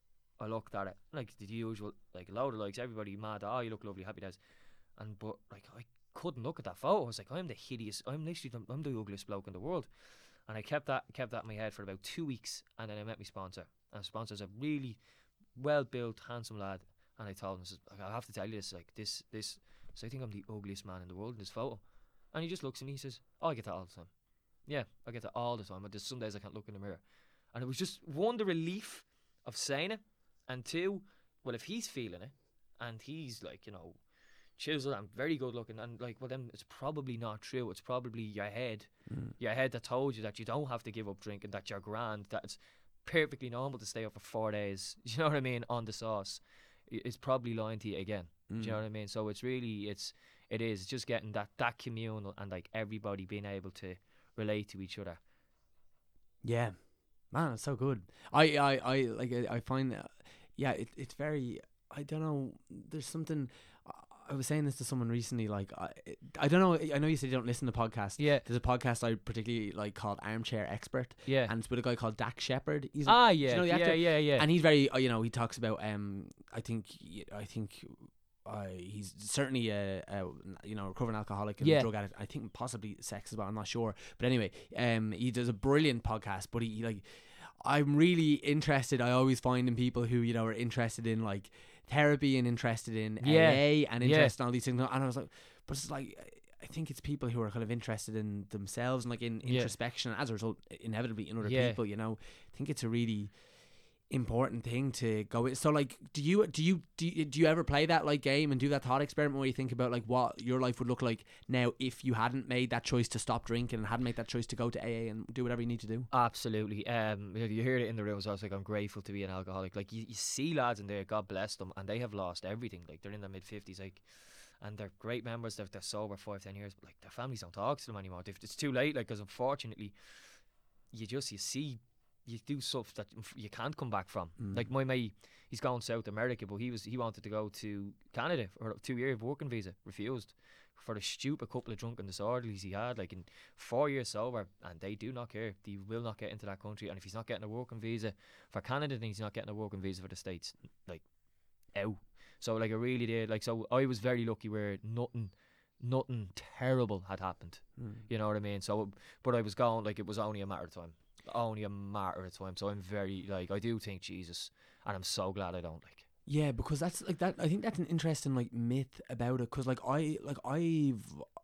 I looked at it like the usual, like a load of likes, everybody mad. Oh, you look lovely, happy days. And but like I couldn't look at that photo. I was like, I'm the hideous. I'm literally the, I'm the ugliest bloke in the world. And I kept that kept that in my head for about two weeks, and then I met my sponsor. And the sponsor's a really well built, handsome lad. And I told him, I, said, I have to tell you this, like this, this. So I think I'm the ugliest man in the world in this photo. And he just looks at me, he says, "Oh, I get that all the time. Yeah, I get that all the time. But there's some days I can't look in the mirror." And it was just one, the relief of saying it, and two, well, if he's feeling it, and he's like, you know, chiseled and very good looking, and like, well, then it's probably not true. It's probably your head, Mm. your head that told you that you don't have to give up drinking, that you're grand, that it's perfectly normal to stay up for four days. You know what I mean? On the sauce, I- it's probably lying to you again. Do you know Mm. what I mean? So it's really, it's, it is just getting that that communal and like everybody being able to relate to each other. Yeah, man, it's so good. I, I, I like. I, I find, uh, yeah, it, it's very. I don't know. There's something. I- I was saying this to someone recently. Like, I, I don't know. I know you said you don't listen to podcasts. Yeah, There's a podcast I particularly like called Armchair Expert, yeah. and it's with a guy called Dak Shepard. He's a, ah, you yeah, know the yeah, actor? yeah, yeah. and he's very. uh, You know, he talks about. Um, I think. I think. Uh, he's certainly a, a you know recovering alcoholic and Yeah. drug addict. I think possibly sex as well. I'm not sure, but anyway, um, he does a brilliant podcast. But he, he like, I'm really interested. I always find in people who you know are interested in like therapy and interested in Yeah. A A and Yeah. interested in all these things. And I was like, but it's like. I think it's people who are kind of interested in themselves and like in Yeah. introspection, and as a result, inevitably in other Yeah. people. You know, I think it's a really important thing to go with. So like, do you do you do you, do you ever play that like game and do that thought experiment where you think about like what your life would look like now if you hadn't made that choice to stop drinking and hadn't made that choice to go to A A and do whatever you need to do? Absolutely. Um, you you hear it in the rooms. I was like, I'm grateful to be an alcoholic. Like you, you see lads in there, God bless them, and they have lost everything. Like they're in their mid fifties, like, and they're great members. They're, they're sober five, ten years, but like their families don't talk to them anymore. They've, it's too late. Like, because unfortunately, you just you see, you do stuff that f- you can't come back from. Mm. Like my mate, he's going South America, but he was he wanted to go to Canada for a two year working visa, refused for the stupid couple of drunken disorderlies he had. Like in four years sober, and they do not care. They will not get into that country, and if he's not getting a working visa for Canada, then he's not getting a working visa for the States. Like, ow. So like I really did. Like so, I was very lucky where nothing, nothing terrible had happened. Mm. You know what I mean? So, but I was going like it was only a matter of time. Only a matter of time. So I'm very like I do think Jesus, and I'm so glad I don't like. Yeah, because that's like that. I think that's an interesting like myth about it. Because like I like I've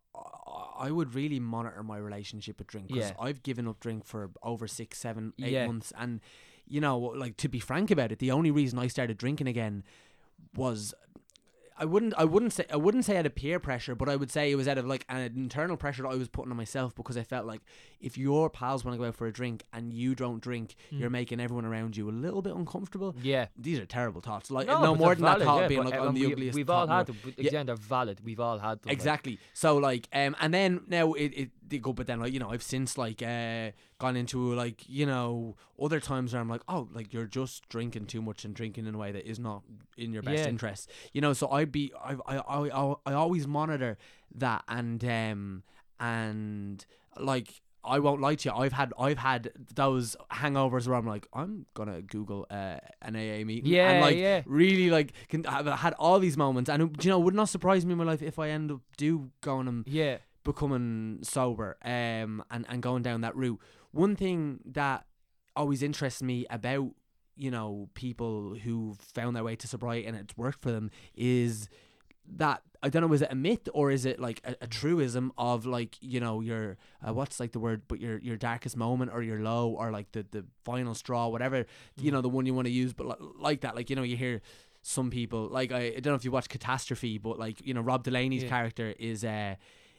I would really monitor my relationship with drink. Because Yeah. I've given up drink for over six, seven, eight Yeah. months, and you know, like to be frank about it, the only reason I started drinking again was. I wouldn't. I wouldn't say. I wouldn't say out of peer pressure, but I would say it was out of like an internal pressure that I was putting on myself because I felt like if your pals want to go out for a drink and you don't drink, Mm. you're making everyone around you a little bit uncomfortable. Yeah. These are terrible thoughts. Like No, no, but more they're than that valid, thought yeah, being but, like um, I'm the we- ugliest. We've all thought in had the them. but Yeah. Again, they're valid. We've all had them. like- Exactly. So like, um, and then now it it did go, but then like you know I've since like uh gone into like you know other times where I'm like oh like you're just drinking too much and drinking in a way that is not in your best Yeah. interest. You know, so I'd be I I I I, I always monitor that and um and like. I won't lie to you. I've had I've had those hangovers where I'm like, I'm gonna Google uh, an A A meeting. Yeah, and like yeah. really like can, I've had all these moments, and it- you know, it would not surprise me in my life if I end up do going and Yeah. becoming sober, um, and and going down that route. One thing that always interests me about you know people who found their way to sobriety and it's worked for them is that I don't know, is it a myth or is it like a, a truism of like you know your uh, what's like the word, but your your darkest moment or your low or like the the final straw, whatever you know the one you want to use, but like, like that, like you know you hear some people like I, I don't know if you watch Catastrophe, but like you know Rob Delaney's Yeah. character is uh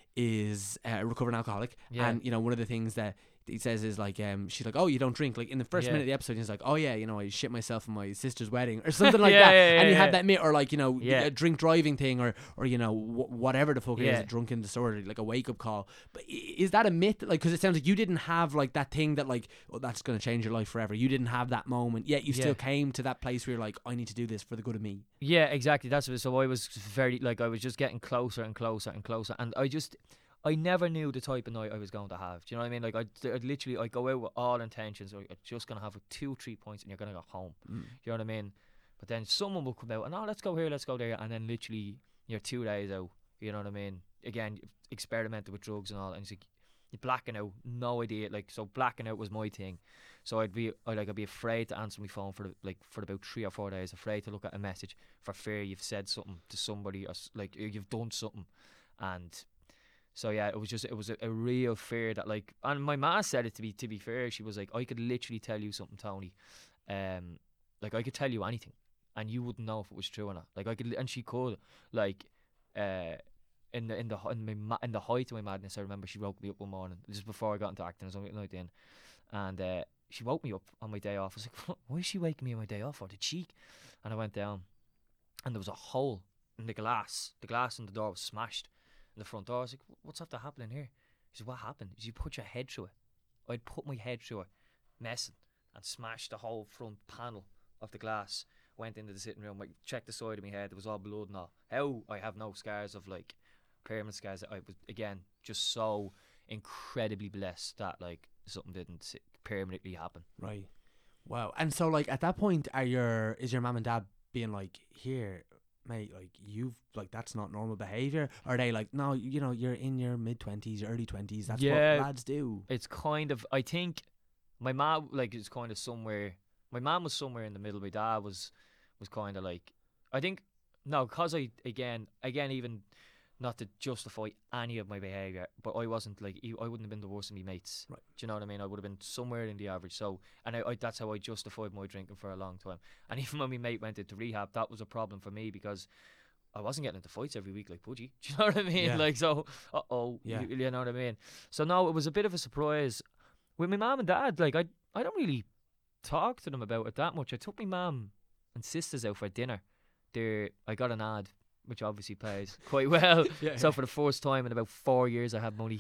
is a recovering alcoholic, Yeah. and you know one of the things that he says is like um she's like, oh, you don't drink, like in the first Yeah. minute of the episode he's like, oh yeah, you know I shit myself in my sister's wedding or something like Yeah, that, yeah, and you yeah, have yeah. that myth, or like you know Yeah. a drink driving thing, or or you know wh- whatever the fuck it is, Yeah. a drunken disorder, like a wake up call. But i- is that a myth? Like, because it sounds like you didn't have like that thing that like, oh, that's going to change your life forever. You didn't have that moment, yet you Yeah. still came to that place where you're like, I need to do this for the good of me. Yeah, exactly. That's what. So I was very like I was just getting closer and closer and closer, and I just I never knew the type of night I was going to have. Do you know what I mean? Like I'd, I'd literally I go out with all intentions. Like, I'm just gonna have two, three points, and you're gonna go home. Mm. You know what I mean? But then someone will come out and oh, let's go here, let's go there, and then literally you're two days out. You know what I mean? Again, experimented with drugs and all, and it's like you're blacking out, no idea. Like so, blacking out was my thing. So I'd be, I like, I'd be afraid to answer my phone for the, like for about three or four days. Afraid to look at a message for fear you've said something to somebody, or s- like you've done something, and so yeah, it was just, it was a, a real fear that like, and my ma said it to be, to be fair, she was like, I could literally tell you something, Tony, um, like I could tell you anything, and you wouldn't know if it was true or not. Like I could, and she could, like, uh. In the in the in, my, ma- in the height of my madness, I remember she woke me up one morning just before I got into acting. I was only nineteen, and uh, she woke me up on my day off. I was like, "Why is she waking me on my day off for the cheek?" And I went down, and there was a hole in the glass. The glass in the door was smashed in the front door. I was like, "What's after happening here?" She said, "What happened? Did you put your head through it?" I'd put my head through it, messing, and smashed the whole front panel of the glass. Went into the sitting room, like checked the side of my head. It was all blood and all. How I have no scars of like permanent scars. I was again just so incredibly blessed that like something didn't si- permanently happen. Right. Wow. And so like at that point, are your is your mum and dad being like, here, mate, like you've like that's not normal behaviour? Or are they like, no, you know, you're in your mid twenties, early twenties. That's Yeah. what lads do. It's kind of, I think my mom like is kind of somewhere. My mom was somewhere in the middle. My dad was was kind of like, I think no, because I again again even. Not to justify any of my behaviour, but I wasn't like e- I wouldn't have been the worst of my mates. Right. Do you know what I mean? I would have been somewhere in the average. So, and I, I that's how I justified my drinking for a long time. And even when my mate went into rehab, that was a problem for me because I wasn't getting into fights every week like Pudgy. Do you know what I mean? Yeah. Like so, uh oh, Yeah. you, you know what I mean? So no, it was a bit of a surprise with my mum and dad. Like I, I don't really talk to them about it that much. I took my mum and sisters out for dinner. There, I got an ad, which obviously pays quite well. Yeah, So yeah. for the first time in about four years, I had money.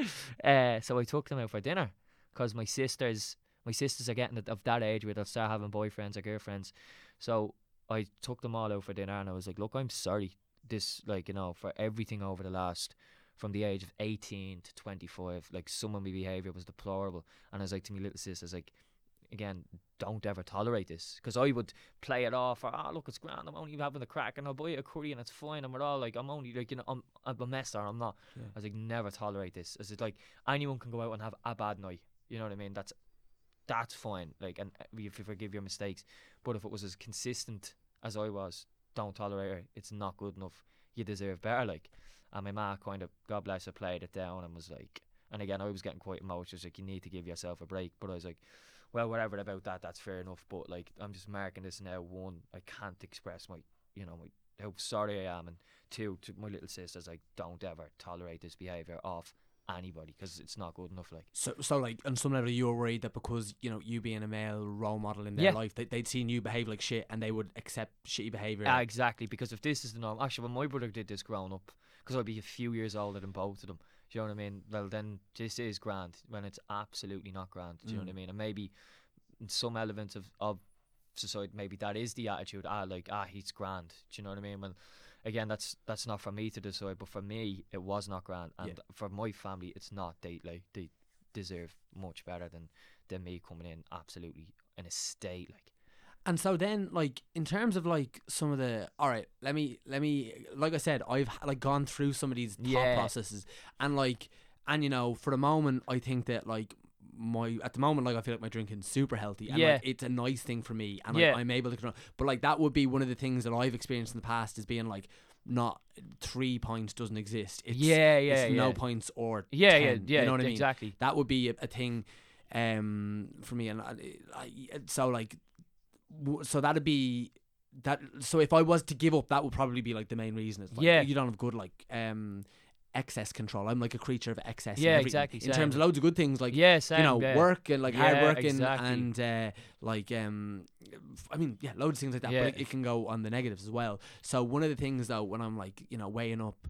uh, so I took them out for dinner because my sisters, my sisters are getting of that age where they'll start having boyfriends or girlfriends. So I took them all out for dinner, and I was like, "Look, I'm sorry. This, like, you know, for everything over the last, from the age of eighteen to twenty-five, like some of my behaviour was deplorable." And I was like to my little sisters, like, again, don't ever tolerate this, because I would play it off, or, oh look, it's grand, I'm only having a crack, and I'll buy a curry and it's fine, and we're all like, I'm only like, you know, I'm, I'm a mess, or I'm not. Yeah. I was like, never tolerate this. It's like anyone can go out and have a bad night, you know what I mean? That's that's fine, like, and uh, if you forgive your mistakes, but if it was as consistent as I was, don't tolerate it. It's not good enough. You deserve better, like. And my ma kind of, God bless her, played it down and was like, and again, I was getting quite emotional. Like, you need to give yourself a break. But I was like, well, whatever about that, that's fair enough. But like, I'm just marking this now. One, I can't express my, you know, my how sorry I am, and two, to my little sisters, like, don't ever tolerate this behaviour of anybody, because it's not good enough. Like, So, so like on some level, you were worried that because you know you being a male role model in their Yeah. life, they, they'd seen you behave like shit, and they would accept shitty behaviour. ah, exactly, because if this is the norm, actually, when my brother did this growing up, because I'd be a few years older than both of them. Do you know what I mean? Well, then this is grand when it's absolutely not grand. Do you know Mm. what I mean? And maybe in some elements of, of society, maybe that is the attitude. Ah, like, ah, he's grand. Do you know what I mean? Well, again, that's that's not for me to decide, but for me, it was not grand, and Yeah. for my family, it's not. They like they deserve much better than than me coming in absolutely in a state like. And so then, like, in terms of like some of the, all right, let me, let me, like I said, I've like gone through some of these thought Yeah. processes, and like, and you know, for the moment, I think that like my at the moment, like I feel like my drinking's super healthy, and Yeah. like it's a nice thing for me, and Yeah. I, I'm able to control. But like that would be one of the things that I've experienced in the past, is being like, not three points doesn't exist. It's, Yeah, yeah, it's no yeah. points or Yeah, ten, yeah, yeah. You know what I mean? Exactly. That would be a, a thing, um, for me, and I, I, so like. w- So that'd be that. So if I was to give up, that would probably be like the main reason. It's like, Yeah. you don't have good like um excess control. I'm like a creature of excess. in Yeah, everything. exactly, In same. terms of loads of good things, like Yeah, same, you know, yeah. work and like hard Yeah, working exactly. and uh, like um, f- I mean, yeah, loads of things like that. Yeah. But it, it can go on the negatives as well. So one of the things though, when I'm like, you know, weighing up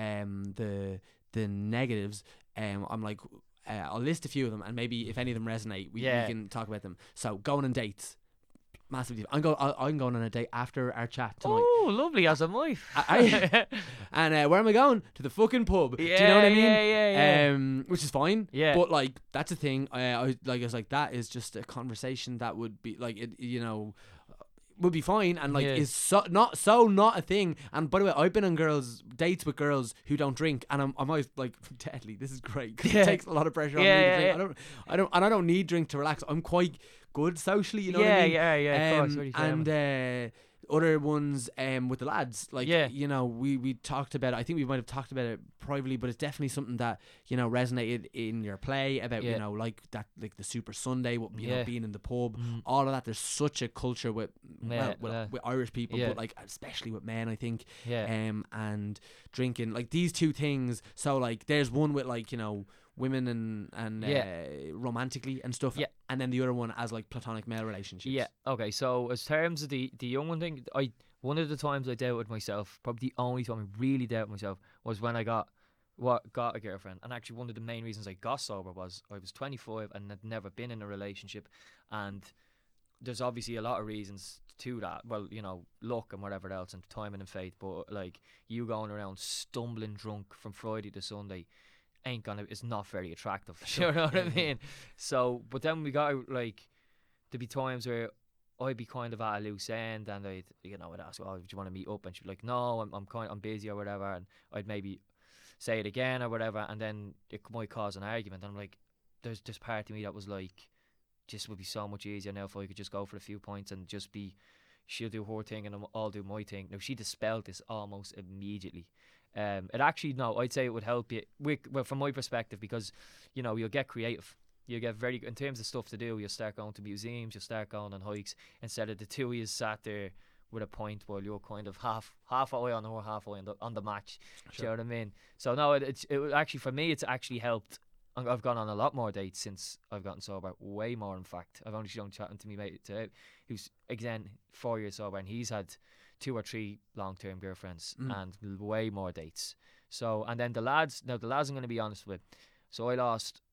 um the the negatives, um, I'm like, uh, I'll list a few of them, and maybe if any of them resonate, we, Yeah. we can talk about them. So going on dates, massively. I'm going. I'm going on a date after our chat tonight. Oh, lovely, as am I. I- And uh, where am I going? To the fucking pub. Do you know Yeah, what I mean? yeah, yeah, yeah. Um, which is fine. Yeah. But like that's a thing. I, I like I was like that is just a conversation that would be like it. You know, would be fine and like Yeah. is so not so not a thing. And by the way, I've been on girls dates with girls who don't drink, and I'm I'm always like deadly. This is great 'cause Yeah. it takes a lot of pressure on Yeah, me to yeah, drink. yeah. I don't I don't and I don't need drink to relax. I'm quite good socially. You know yeah, what I mean? yeah, yeah, of course. Um, What are you saying? and uh, other ones um, with the lads, like Yeah. you know, we we talked about it. I think we might have talked about it privately, but it's definitely something that you know resonated in your play about you Yeah. know like that like the Super Sunday, what you Yeah. know being in the pub, Mm. all of that. There's such a culture with well, Yeah, with, yeah. with Irish people, Yeah. but like especially with men, I think, yeah. um, and drinking like these two things. So like, there's one with like you know women and and Yeah. uh, romantically and stuff, Yeah. and then the other one as like platonic male relationships. Yeah. Okay. So as terms of the the young one thing, I one of the times I doubted myself, probably the only time I really doubted myself, was when I got what got a girlfriend. And actually, one of the main reasons I got sober was I was twenty-five and had never been in a relationship, and there's obviously a lot of reasons to that. Well, you know, luck and whatever else, and timing and fate. But like you going around stumbling drunk from Friday to Sunday ain't gonna. It's not very attractive. You know what I mean? So, but then we got out, like there'd be times where I'd be kind of at a loose end, and I'd, you know, I'd ask, "Oh, do you want to meet up?" And she'd be like, "No, I'm, I'm kind, I'm busy or whatever." And I'd maybe say it again or whatever, and then it might cause an argument. And I'm like, "There's this part of me that was like, this would be so much easier now if I could just go for a few points and just be, she'll do her thing and I'm- I'll do my thing." Now she dispelled this almost immediately. Um, it actually no, I'd say it would help you. With, well, from my perspective, because you know you'll get creative. You get very in terms of stuff to do. You'll start going to museums. You'll start going on hikes instead of the two of you sat there with a point while you're kind of half half eye on her, half eye on the on the match. Do you know what I mean? So no, it, it's it would actually for me it's actually helped. I've I've gone on a lot more dates since I've gotten sober. Way more, in fact. I've only shown chatting to me mate today, who's again four years sober, and he's had two or three long term girlfriends Mm. and l- way more dates. So and then the lads. Now the lads, I'm going to be honest with. So I lost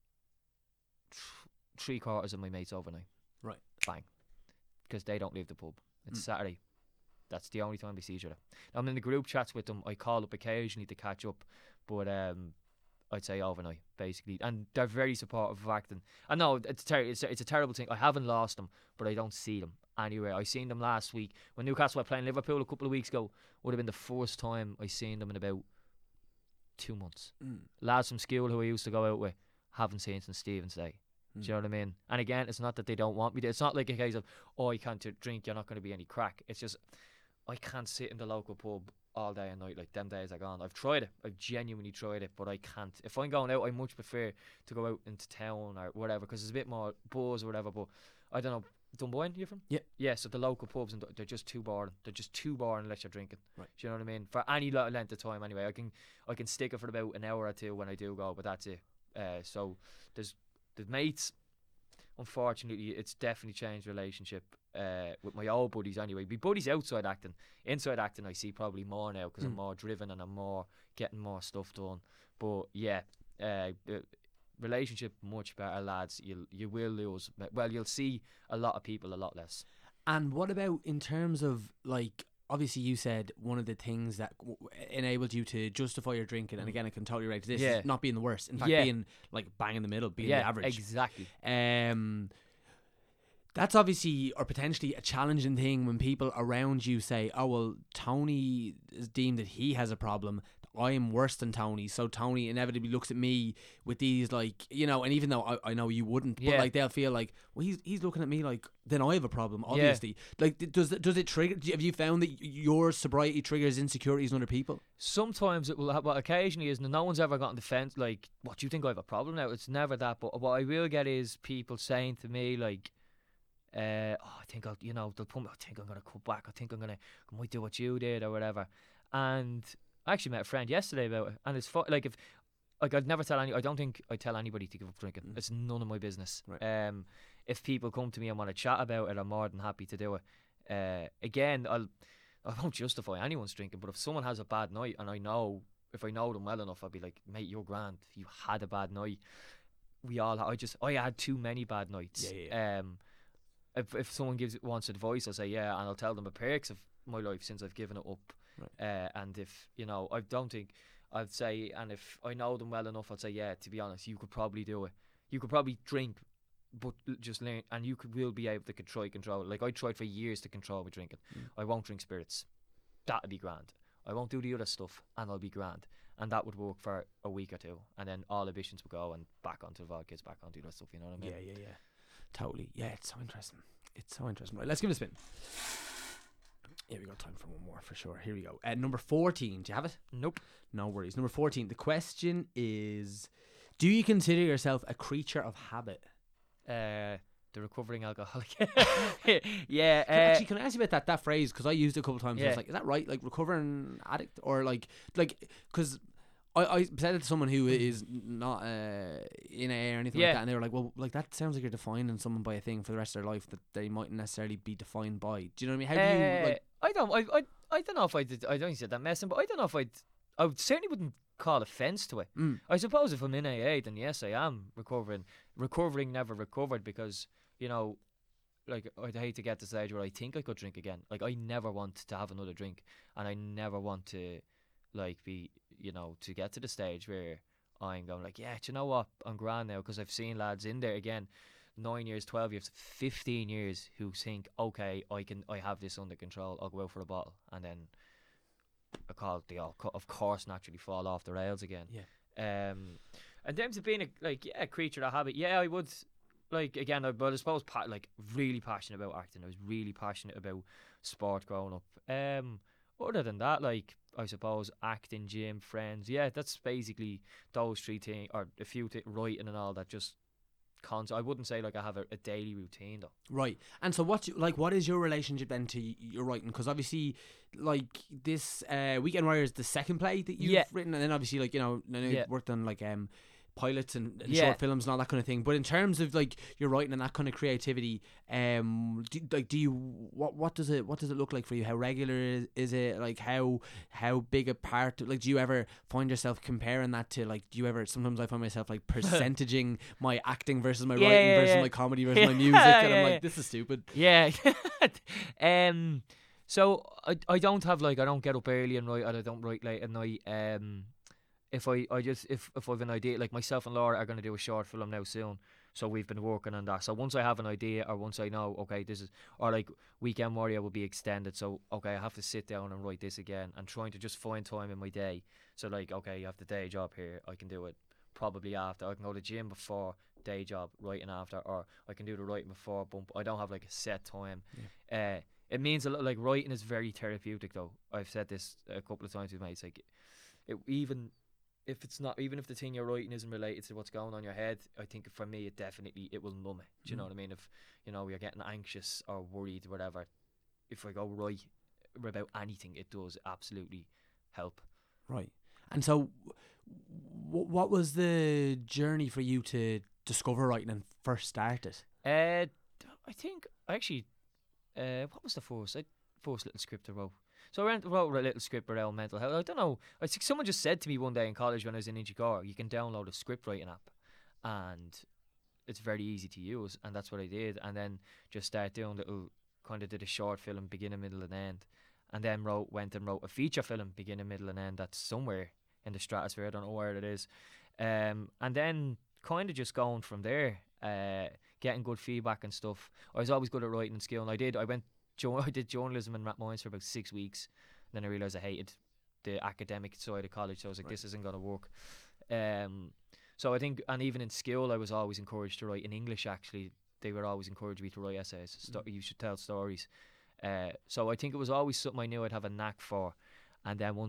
three quarters of my mates overnight. Right. Bang. Because they don't leave the pub. It's Mm. Saturday. That's the only time we see each other. I'm in the group chats with them. I call up occasionally to catch up, but um, I'd say overnight basically, and they're very supportive of acting. I know it's ter- it's, a, it's a terrible thing. I haven't lost them, but I don't see them anywhere. I seen them last week when Newcastle were playing Liverpool a couple of weeks ago. Would have been the first time I seen them in about two months. Mm. Lads from school who I used to go out with haven't seen since Stephen's Day. Do you know what I mean? And again, it's not that they don't want me to. It's not like a case of, oh, you can't drink, you're not going to be any crack. It's just, I can't sit in the local pub all day and night. Like, them days are gone. I've tried it. I've genuinely tried it, but I can't. If I'm going out, I much prefer to go out into town or whatever, because there's a bit more buzz or whatever. But I don't know. Dunboyne, you from? Yeah. Yeah, so the local pubs, and they're just too boring. They're just too boring unless you're drinking. Right. Do you know what I mean? For any little length of time, anyway. I can I can stick it for about an hour or two when I do go, but that's it. Uh, so there's the mates. Unfortunately, it's definitely changed relationship uh, with my old buddies anyway. My buddies outside acting. Inside acting I see probably more now because Mm. I'm more driven and I'm more getting more stuff done. But yeah, uh, the relationship much better, lads. You you will lose. Well, you'll see a lot of people a lot less. And what about in terms of like, obviously you said one of the things that w- enabled you to justify your drinking, and again I can totally relate to this, Yeah. is not being the worst. In fact, Yeah. being like bang in the middle, being yeah, the average. exactly. Um, that's obviously or potentially a challenging thing when people around you say, "Oh well, Tony is deemed that he has a problem. I am worse than Tony, so Tony inevitably looks at me with these like, you know." And even though I, I know you wouldn't, but Yeah. like they'll feel like, "Well, he's he's looking at me like then I have a problem." Obviously, like th- does it, does it trigger? Have you found that y- your sobriety triggers insecurities in other people? Sometimes it will have, but occasionally is no one's ever gotten defense like, "What, do you think I have a problem now?" It's never that. But what I will get is people saying to me like, Uh, oh, I think I'll, you know, they'll put me. I think I'm gonna cut back. I think I'm gonna, I might do what you did or whatever. And I actually met a friend yesterday about it, and it's fu- like if, like I'd never tell any. I don't think I tell anybody to give up drinking. Mm. It's none of my business. Right. Um, if people come to me and want to chat about it, I'm more than happy to do it. Uh, again, I'll, I won't justify anyone's drinking, but if someone has a bad night and I know, if I know them well enough, I'll be like, mate, you're grand. You had a bad night. We all. I just. I had too many bad nights. Yeah, yeah, Um. If if someone gives wants advice, I'll say yeah, and I'll tell them the perks of my life since I've given it up. Right. Uh, and if you know, I don't think I'd say, and if I know them well enough, I'd say yeah. To be honest, you could probably do it. You could probably drink, but l- just learn, and you could will be able to try control. Like I tried for years to control my drinking. Mm. I won't drink spirits. That'd be grand. I won't do the other stuff, and I'll be grand. And that would work for a week or two, and then all ambitions would go and back onto the vodkas, back onto the other stuff. You know what I mean? Yeah, yeah, yeah. Totally. Yeah, it's so interesting. It's so interesting. Right, let's give it a spin. Yeah, we got time for one more for sure. Here we go. Uh, number fourteen. Do you have it? Nope. No worries. Number fourteen. The question is, do you consider yourself a creature of habit? Uh, the recovering alcoholic. yeah. Uh, Can- Actually, can I ask you about that that phrase? Because I used it a couple of times. I Yeah. was like, is that right? Like recovering addict, or like like because I, I said it to someone who is not uh, in A A or anything Yeah. like that, and they were like, well, like that sounds like you're defining someone by a thing for the rest of their life that they mightn't necessarily be defined by. Do you know what I mean? How do you Uh, like? I don't. I, I. I don't know if I did. I don't said that messing, but I don't know if I'd. I would, certainly wouldn't call offence to it. Mm, I suppose if I'm in A A, then yes, I am recovering. Recovering never recovered because you know, like I'd hate to get to the stage where I think I could drink again. Like I never want to have another drink, and I never want to, like, be you know to get to the stage where I'm going like, yeah, do you know what? I'm grand now because I've seen lads in there again. Nine years, twelve years, fifteen years who think, okay, I can, I have this under control. I'll go out for a bottle, and then I call they all, co- of course, naturally fall off the rails again. Yeah. Um, in terms of being a like yeah, a creature of habit, yeah, I would like again. I, but I suppose pa- like really passionate about acting. I was really passionate about sport growing up. Um, other than that, like I suppose acting, gym, friends. Yeah, that's basically those three things, or a few th- writing and all that. Just cons. I wouldn't say like I have a, a daily routine though. right. And so, what's like, what is your relationship then to y- your writing? Because obviously, like this uh, Weekend Warrior is the second play that you've Yeah. written, and then obviously, like you know, I know Yeah. you've worked on like um. pilots and, and Yeah. short films and all that kind of thing. But in terms of like your writing and that kind of creativity, um, do, like do you what what does it what does it look like for you? How regular is, is it? Like how how big a part? Like do you ever find yourself comparing that to like? Do you ever? Sometimes I find myself like percentaging my acting versus my Yeah, writing yeah, versus yeah. my comedy versus Yeah, my music, and I'm yeah, like, yeah. this is stupid. Yeah. um. So I I don't have like I don't get up early and write, and I don't write late at night. Um. If I, I just if if I've an idea, like myself and Laura are going to do a short film now soon, so we've been working on that. So once I have an idea, or once I know, okay, this is, or like Weekend Warrior will be extended, so okay, I have to sit down and write this again, and trying to just find time in my day. So like, okay, you have the day job here, I can do it probably after. I can go to the gym before, day job, writing after, or I can do the writing before. Bump. I don't have like a set time. Uh, it means a lot. Like writing is very therapeutic, though. I've said this a couple of times with mates. Like, it even. If it's not, even if the thing you're writing isn't related to what's going on in your head, I think for me it definitely it will numb it. Do you know Mm. what I mean? If you know you're getting anxious or worried, whatever, if I go write about anything, it does absolutely help. Right. And so, w- what was the journey for you to discover writing and first start it? Uh, I think actually, uh, what was the first? I, first little script I wrote. So I wrote a little script around mental health. I don't know. I think someone just said to me one day in college when I was in Inchicore, you can download a script writing app, and it's very easy to use. And that's what I did. And then just start doing little, kind of did a short film, beginning, middle, and end. And then wrote, went and wrote a feature film, beginning, middle, and end. That's somewhere in the stratosphere. I don't know where it is. Um, and then kind of just going from there, uh, getting good feedback and stuff. I was always good at writing and skill, and I did. I went. I did journalism in Rathmines for about six weeks. Then I realised I hated the academic side of college, so I was like, Right. this isn't going to work. Um, so I think, and even in school, I was always encouraged to write in English. Actually, they were always encouraging me to write essays. Sto- You should tell stories. Uh, so I think it was always something I knew I'd have a knack for. And then once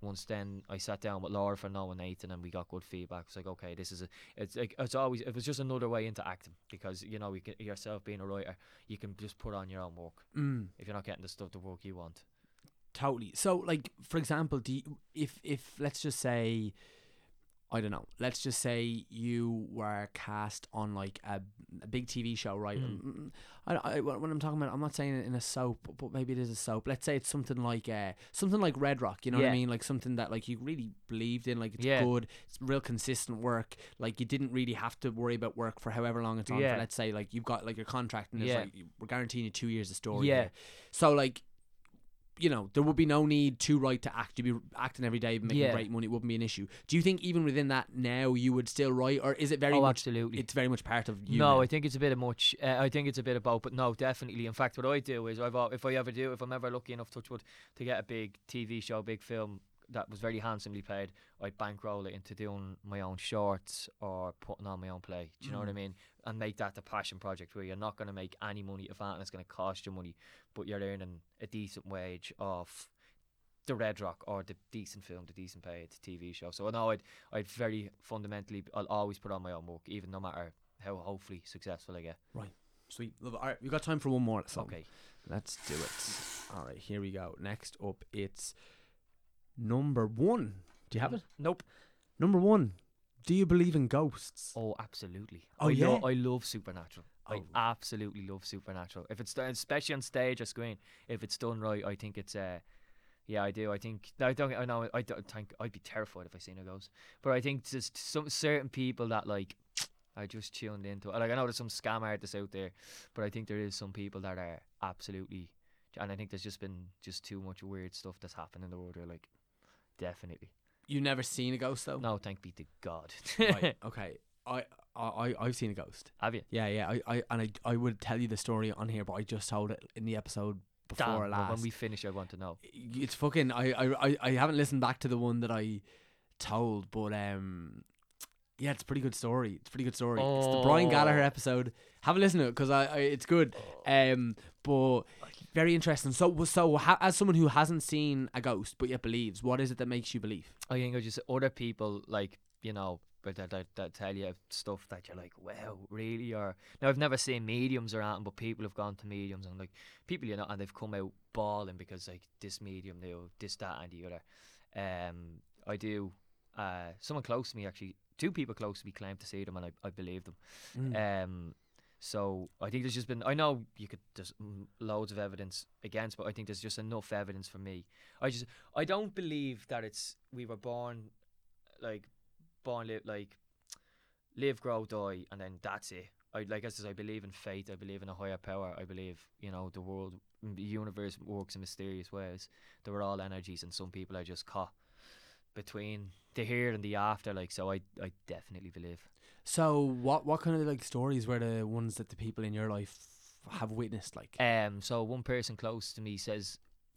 once then I sat down with Laura for Noah and Nathan and we got good feedback. It's like, okay, this is a, it's like, it's always, it was just another way into acting because, you know, you can, yourself being a writer, you can just put on your own work Mm. if you're not getting the stuff, the work you want. Totally. So, like, for example, do you, if if let's just say, I don't know, let's just say you were cast on like a, a big T V show, right? Mm. Mm, I, I, when I'm talking about, I'm not saying it in a soap, but maybe it is a soap. Let's say it's something like uh, something like Red Rock. You know what I Yeah. mean? Like something that like you really believed in. Like it's Yeah. good. It's real consistent work. Like you didn't really have to worry about work for however long it's on. Yeah. For let's say like you've got like your contract and it's Yeah. like we're guaranteeing you two years of story. Yeah. here. So like, you know, there would be no need to write to act. You'd be acting every day, making Yeah. great money. It wouldn't be an issue. Do you think even within that now you would still write, or is it very Oh, much? absolutely. It's very much part of you. No, now? I think it's a bit of much. Uh, I think it's a bit of both, but no, definitely. In fact, what I do is, I've al- if I ever do, if I'm ever lucky enough, touch wood, to get a big T V show, big film that was very handsomely paid, I'd bankroll it into doing my own shorts or putting on my own play. Do you know what I Mm. mean? And make that the passion project where you're not going to make any money of that, and it's going to cost you money, but you're earning a decent wage off the Red Rock or the decent film, the decent paid T V show. So no, I'd I'd very fundamentally, I'll always put on my own work, even no matter how hopefully successful I get. Sweet. Love it. All right, we've got time for one more. So Okay. let's do it. All right, here we go. Next up, it's number one. Do you have it? Nope. Number one. Do you believe in ghosts? Oh, absolutely. Oh, I yeah? Lo- I love Supernatural. I Oh. absolutely love Supernatural. If it's done, especially on stage or screen, if it's done right, I think it's uh yeah, I do. I think I don't. I know. I don't think I'd be terrified if I seen a ghost. But I think just some certain people that like are just tuned into it. Like I know there's some scam artists out there, but I think there is some people that are absolutely. And I think there's just been just too much weird stuff that's happened in the world. Where, like, definitely. You've never seen a ghost though? No, thank be to God. Right. Okay. I, I I- I've seen a ghost. Have you? Yeah, yeah. I, I and I I would tell you the story on here, but I just told it in the episode before Damn, well, last. when we finish, I want to know. It's fucking. I, I I I haven't listened back to the one that I told, but um, yeah, it's a pretty good story. It's a pretty good story. It's the Brian Gallagher Oh. episode. Have a listen to it because I, I it's good. Um, but very interesting. So so ha, as someone who hasn't seen a ghost but yet believes, what is it that makes you believe? I think it's just other people, like, you know, but that, that, that tell you stuff that you're like, wow, really? Or now I've never seen mediums or anything, but people have gone to mediums and like people, you know, and they've come out bawling because like this medium knew this, that, and the other. Um, I do. Uh, someone close to me actually, two people close to me claimed to see them, and I, I believe them. Mm. Um, so I think there's just been. I know you could. There's mm, loads of evidence against, but I think there's just enough evidence for me. I just. I don't believe that it's we were born, like, born li- like, live, grow, die, and then that's it. I like I said, I believe in fate. I believe in a higher power. I believe, you know, the world, the universe works in mysterious ways. There are all energies, and some people are just caught between the here and the after. Like, so I, I definitely believe. So what what kind of like stories were the ones that the people in your life have witnessed? Like, Um, so one person close to me says,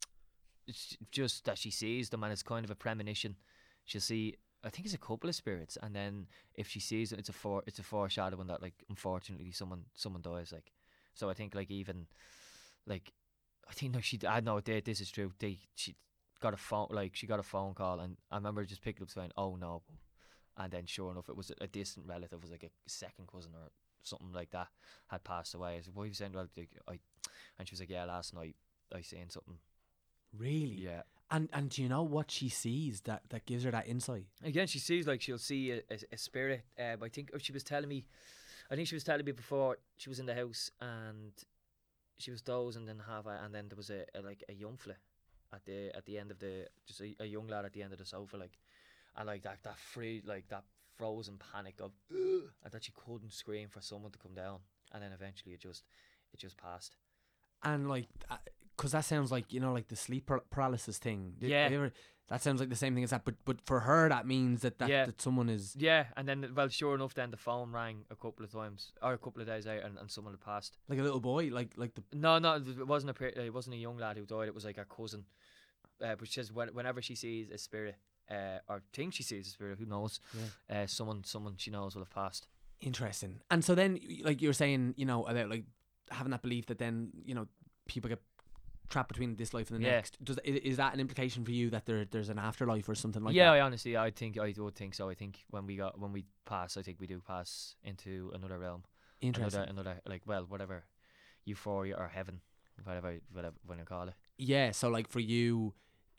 it's just that she sees them, and it's kind of a premonition. She'll see, I think it's a couple of spirits, and then if she sees it, it's a for it's a foreshadowing that, like, unfortunately someone someone dies. Like, so I think like even like I think no, she I know they, this is true. They she got a phone like she got a phone call, and I remember just picking up saying, "Oh no," and then sure enough, it was a distant relative, it was like a second cousin or something like that, had passed away. I said, "What are you saying?" Well, like, I and she was like, "Yeah, last night I seen something." really? Yeah. And and do you know what she sees that, that gives her that insight? Again, she sees, like, she'll see a, a, a spirit. Um, I think she was telling me, I think she was telling me before she was in the house and she was dozing and have a, and then there was a, a like a young fella at the at the end of the just a, a young lad at the end of the sofa, like, and like that that free like that frozen panic of and that she couldn't scream for someone to come down, and then eventually it just it just passed. And like, because that sounds like, you know, like the sleep par- paralysis thing. Did- Yeah. have you ever- that sounds like the same thing as that. But but for her, that means that that, Yeah. that someone is Yeah, and then well, sure enough, then the phone rang a couple of times or a couple of days out, and, and someone had passed. like a little boy, like like the No, no, it wasn't a per- it wasn't a young lad who died. It was like a cousin. Uh, but she says when, whenever she sees a spirit, uh, or thinks she sees a spirit, who knows? Yeah. Uh, someone, someone she knows will have passed. interesting. And so then, like you were saying, you know, about like having that belief that then, you know, people get trapped between this life and the Yeah. next. Does i- is that an implication for you that there there's an afterlife or something like yeah, that? I honestly, I think I would think so. I think when we got when we pass, I think we do pass into another realm, Interesting. another another like well, whatever, euphoria or heaven, whatever, whatever when you call it. Yeah. So like for you,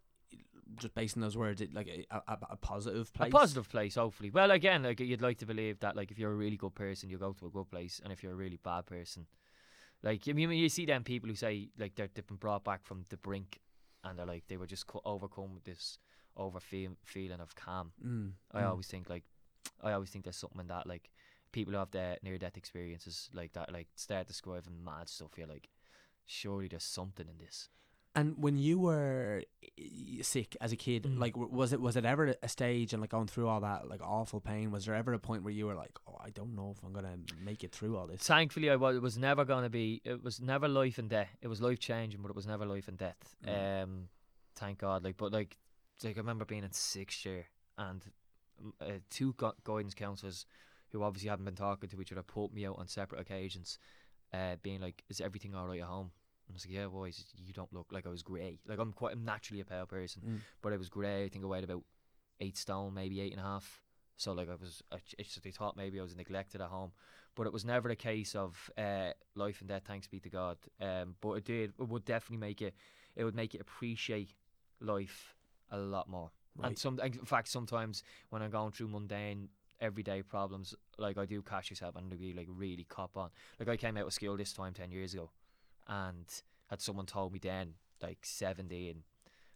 just based on those words, it, like a, a, a positive place. A positive place, hopefully. Well, again, like you'd like to believe that, like if you're a really good person, you go to a good place, and if you're a really bad person, like I mean, you see them people who say like they're, they've been brought back from the brink, and they're like they were just co- overcome with this over feel, feeling of calm. Mm. I mm. always think like, I always think there's something in that. Like people who have the near death experiences like that, like start describing mad stuff. You're like, surely there's something in this. And when you were uh, sick as a kid, Mm. like w- was it was it ever a stage and like going through all that like awful pain? Was there ever a point where you were like, oh, I don't know if I'm gonna make it through all this? Thankfully, I was. It was never going to be. It was never life and death. It was life changing, but it was never life and death. Mm. Um, thank God. Like, but like, like I remember being in sixth year, and um, uh, two gu- guidance counsellors, who obviously haven't been talking to each other, pulled me out on separate occasions, uh, being like, "Is everything all right at home?" And I was like, "Yeah, boys, you don't look like I was grey. Like I'm quite, I'm naturally a pale person, Mm. but I was grey. I think I weighed about eight stone, maybe eight and a half. So like I was, I, it's just they thought maybe I was neglected at home, but it was never a case of uh, life and death. Thanks be to God. Um, but it did, it would definitely make it, it would make you appreciate life a lot more. Right. And some, in fact, sometimes when I'm going through mundane everyday problems, like I do catch yourself and be like really cop on. Like I came out of school this time ten years ago, and had someone told me then, like seventy and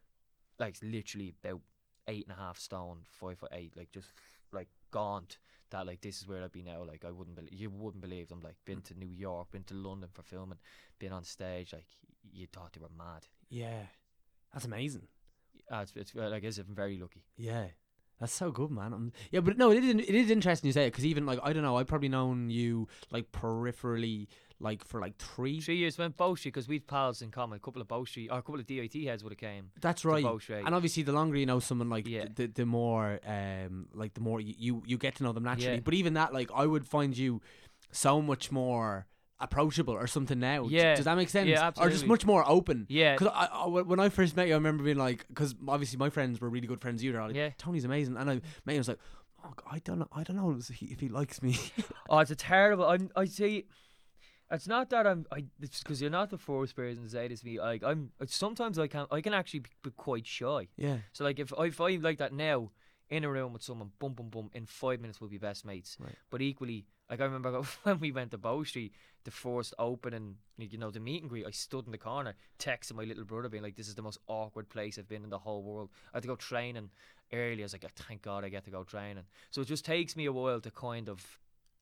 like literally about eight and a half stone, five foot eight, like just like gaunt, that like this is where I'd be now. Like I wouldn't believe, you wouldn't believe them. Like been to New York, been to London for filming, been on stage. Like you thought they were mad. Yeah, that's amazing. Uh, it's, it's like as if I'm very lucky. Yeah, that's so good, man. Um yeah, but no, it is it is interesting you say it because even like I don't know, I've probably known you like peripherally like for like three. Three years went Bow Street because we've pals in common. A couple of Bow Street or a couple of D I T heads would have came. That's to right. Bow Street. And obviously, the longer you know someone, like Yeah. the, the the more, um, like the more you, you you get to know them naturally. Yeah. But even that, like, I would find you so much more approachable or something now. D- Yeah. does that make sense? Yeah, Or just absolutely. much more open. Yeah. Because I, I, when I first met you, I remember being like, because obviously my friends were really good friends. You were like, Yeah. Tony's amazing, and I met him, I was like, oh, I don't know, I don't know if he, if he likes me. Oh, it's a terrible. I'm. I say, it's not that I'm. I. It's because you're not the first person to say this to me. Like I'm. Sometimes I can. I can actually be, be quite shy. Yeah. So like if I if I'm like that now in a room with someone, boom, boom, boom, in five minutes we'll be best mates. Right. But equally, like I remember when we went to Bow Street, the first opening, you know, the meet and greet, I stood in the corner, texting my little brother, being like, "This is the most awkward place I've been in the whole world. I had to go training early." I was like, "Thank God I get to go training." So it just takes me a while to kind of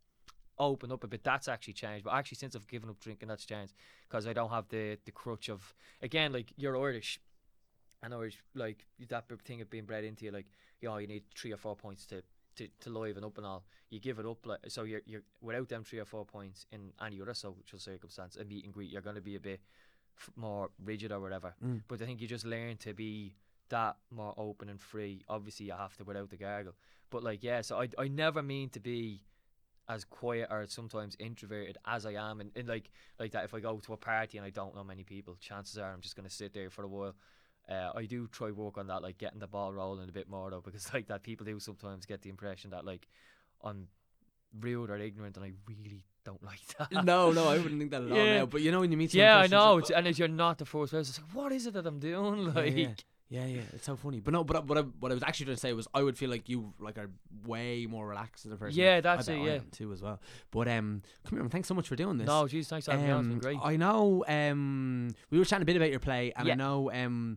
open up a bit. That's actually changed, but actually since I've given up drinking, that's changed because I don't have the the crutch of, again, like you're Irish, and Irish, like that big thing of being bred into you, like, you know, you need three or four points to to, to liven up and all. You give it up, like, so you're you're without them three or four points in any other social circumstance, a meet and greet, you're going to be a bit f- more rigid or whatever. Mm. But I think you just learn to be that more open and free. Obviously you have to without the gargle, but like, yeah, so I I never mean to be as quiet or sometimes introverted as I am, and, and like like that if I go to a party and I don't know many people, chances are I'm just going to sit there for a while. uh, I do try work on that, like getting the ball rolling a bit more though, because like that people do sometimes get the impression that like I'm rude or ignorant, and I really don't like that. No, no, I wouldn't think that at all Yeah. now. But you know, when you meet someone Yeah, I first, you're know, just it's, and if you're not the first person, it's like, what is it that I'm doing? Yeah, Like, yeah. Yeah, yeah, it's so funny. But no, but I- what I, what I was actually trying to say was I would feel like you like are way more relaxed as a person. Yeah, that's I bet it, I yeah. am too as well. But um, come here, man, thanks so much for doing this. no, geez, thanks for having me on. It's been Um, great. I know. Um, we were chatting a bit about your play, and I Yeah. know. Um,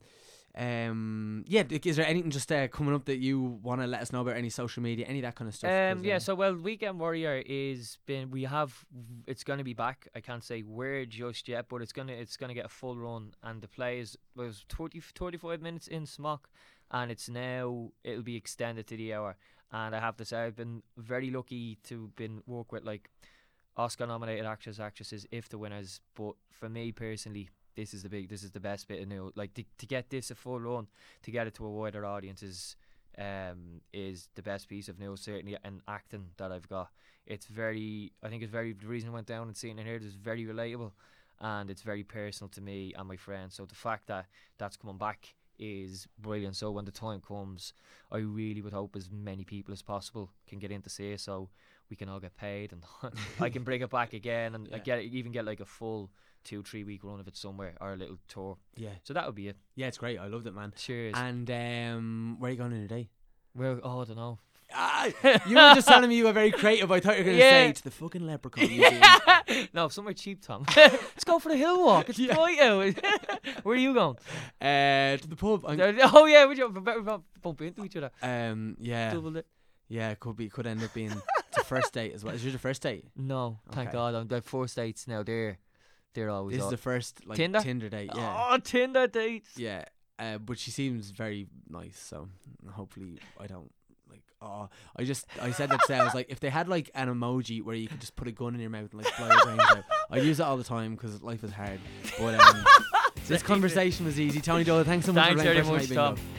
um, yeah. like, Is there anything just uh, coming up that you want to let us know about? Any social media, any of that kind of stuff? Um, 'Cause, yeah, uh, so well, Weekend Warrior is been we have it's going to be back. I can't say where just yet, but it's gonna it's gonna get a full run, and the play is was thirty, thirty-five minutes in Smock, and it's now it'll be extended to the hour. And I have to say, I've been very lucky to been work with like Oscar nominated actors, actresses, if the winners. But for me personally, this is the big, this is the best bit of new. Like to, to get this a full run, to get it to a wider audience is, um, is the best piece of news certainly, and acting that I've got. It's very, I think it's very. The reason I went down and seeing it here is very relatable, and it's very personal to me and my friends. So the fact that that's coming back is brilliant. So when the time comes, I really would hope as many people as possible can get in to see it, so we can all get paid, and I can bring it back again, and Yeah. get even get like a full two, three week run of it somewhere, or a little tour. Yeah. So that would be it. Yeah, it's great. I loved it, man. Cheers. And um, where are you going in today? Well, oh, I don't know. Ah, you were just telling me you were very creative. I thought you were going to Yeah. say to the fucking Leprechaun Museum. No, somewhere cheap, Tom. Let's go for the hill walk. It's Yeah. bright out. Where are you going? Uh, to the pub. I'm, Oh yeah, we just better not bump into each other. um, yeah, Double it. yeah. It could be. Could end up being the first date as well. Is yours the first date? No, thank Okay. God. I'm the first dates now. They're they're always This is up. the first like Tinder? Tinder date. Yeah, Oh, Tinder dates. yeah. Uh, but she seems very nice, so hopefully I don't like. Oh, I just I said that today. I was like, if they had like an emoji where you could just put a gun in your mouth and like blow your brains out, I use it all the time because life is hard. But um, this conversation was easy. Tony Doyle, thanks so much Thanks for playing very much, Personality Tom.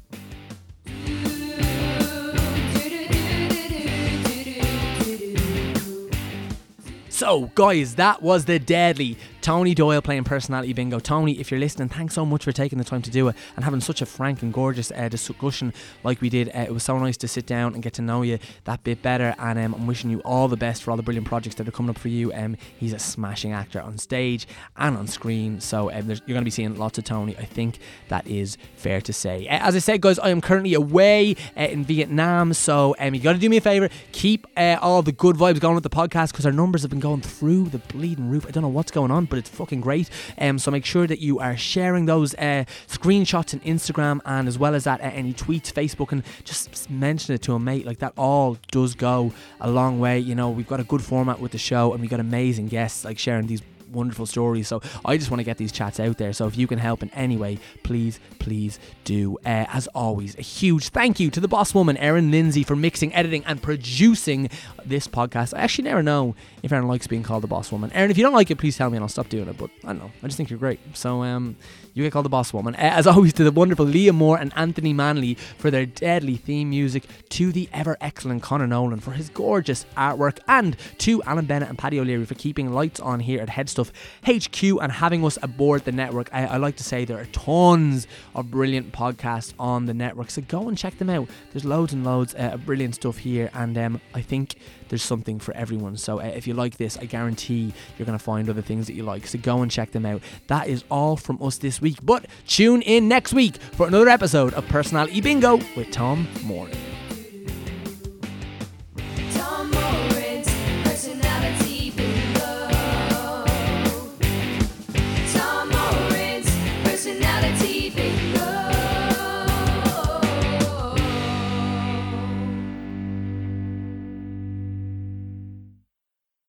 So, guys, that was the deadly Tony Doyle playing Personality Bingo. Tony, if you're listening, thanks so much for taking the time to do it and having such a frank and gorgeous uh, discussion like we did. Uh, it was so nice to sit down and get to know you that bit better, and um, I'm wishing you all the best for all the brilliant projects that are coming up for you. Um, he's a smashing actor on stage and on screen, so um, there's, you're going to be seeing lots of Tony. I think that is fair to say. Uh, as I said, guys, I am currently away uh, in Vietnam, so um, you got to do me a favour, keep uh, all the good vibes going with the podcast, because our numbers have been going through the bleeding roof. I don't know what's going on, but it's fucking great. Um, so make sure that you are sharing those uh, screenshots on Instagram, and as well as that, uh, any tweets, Facebook, and just mention it to a mate. Like, that all does go a long way. You know, we've got a good format with the show, and we've got amazing guests like sharing these wonderful stories, so I just want to get these chats out there. So if you can help in any way, please please do. Uh, as always, a huge thank you to the boss woman Erin Lindsay for mixing, editing and producing this podcast. I actually never know if Erin likes being called the boss woman. Erin, if you don't like it, please tell me and I'll stop doing it, but I don't know, I just think you're great. So um you get called the boss woman. Uh, as always, to the wonderful Leah Moore and Anthony Manley for their deadly theme music, to the ever excellent Connor Nolan for his gorgeous artwork, and to Alan Bennett and Paddy O'Leary for keeping lights on here at Headstuff H Q and having us aboard the network. I, I like to say there are tons of brilliant podcasts on the network, so go and check them out. There's loads and loads uh, of brilliant stuff here, and um, I think there's something for everyone. So uh, if you like this, I guarantee you're going to find other things that you like, so go and check them out. That is all from us this week, but tune in next week for another episode of Personality Bingo with Tom Moran.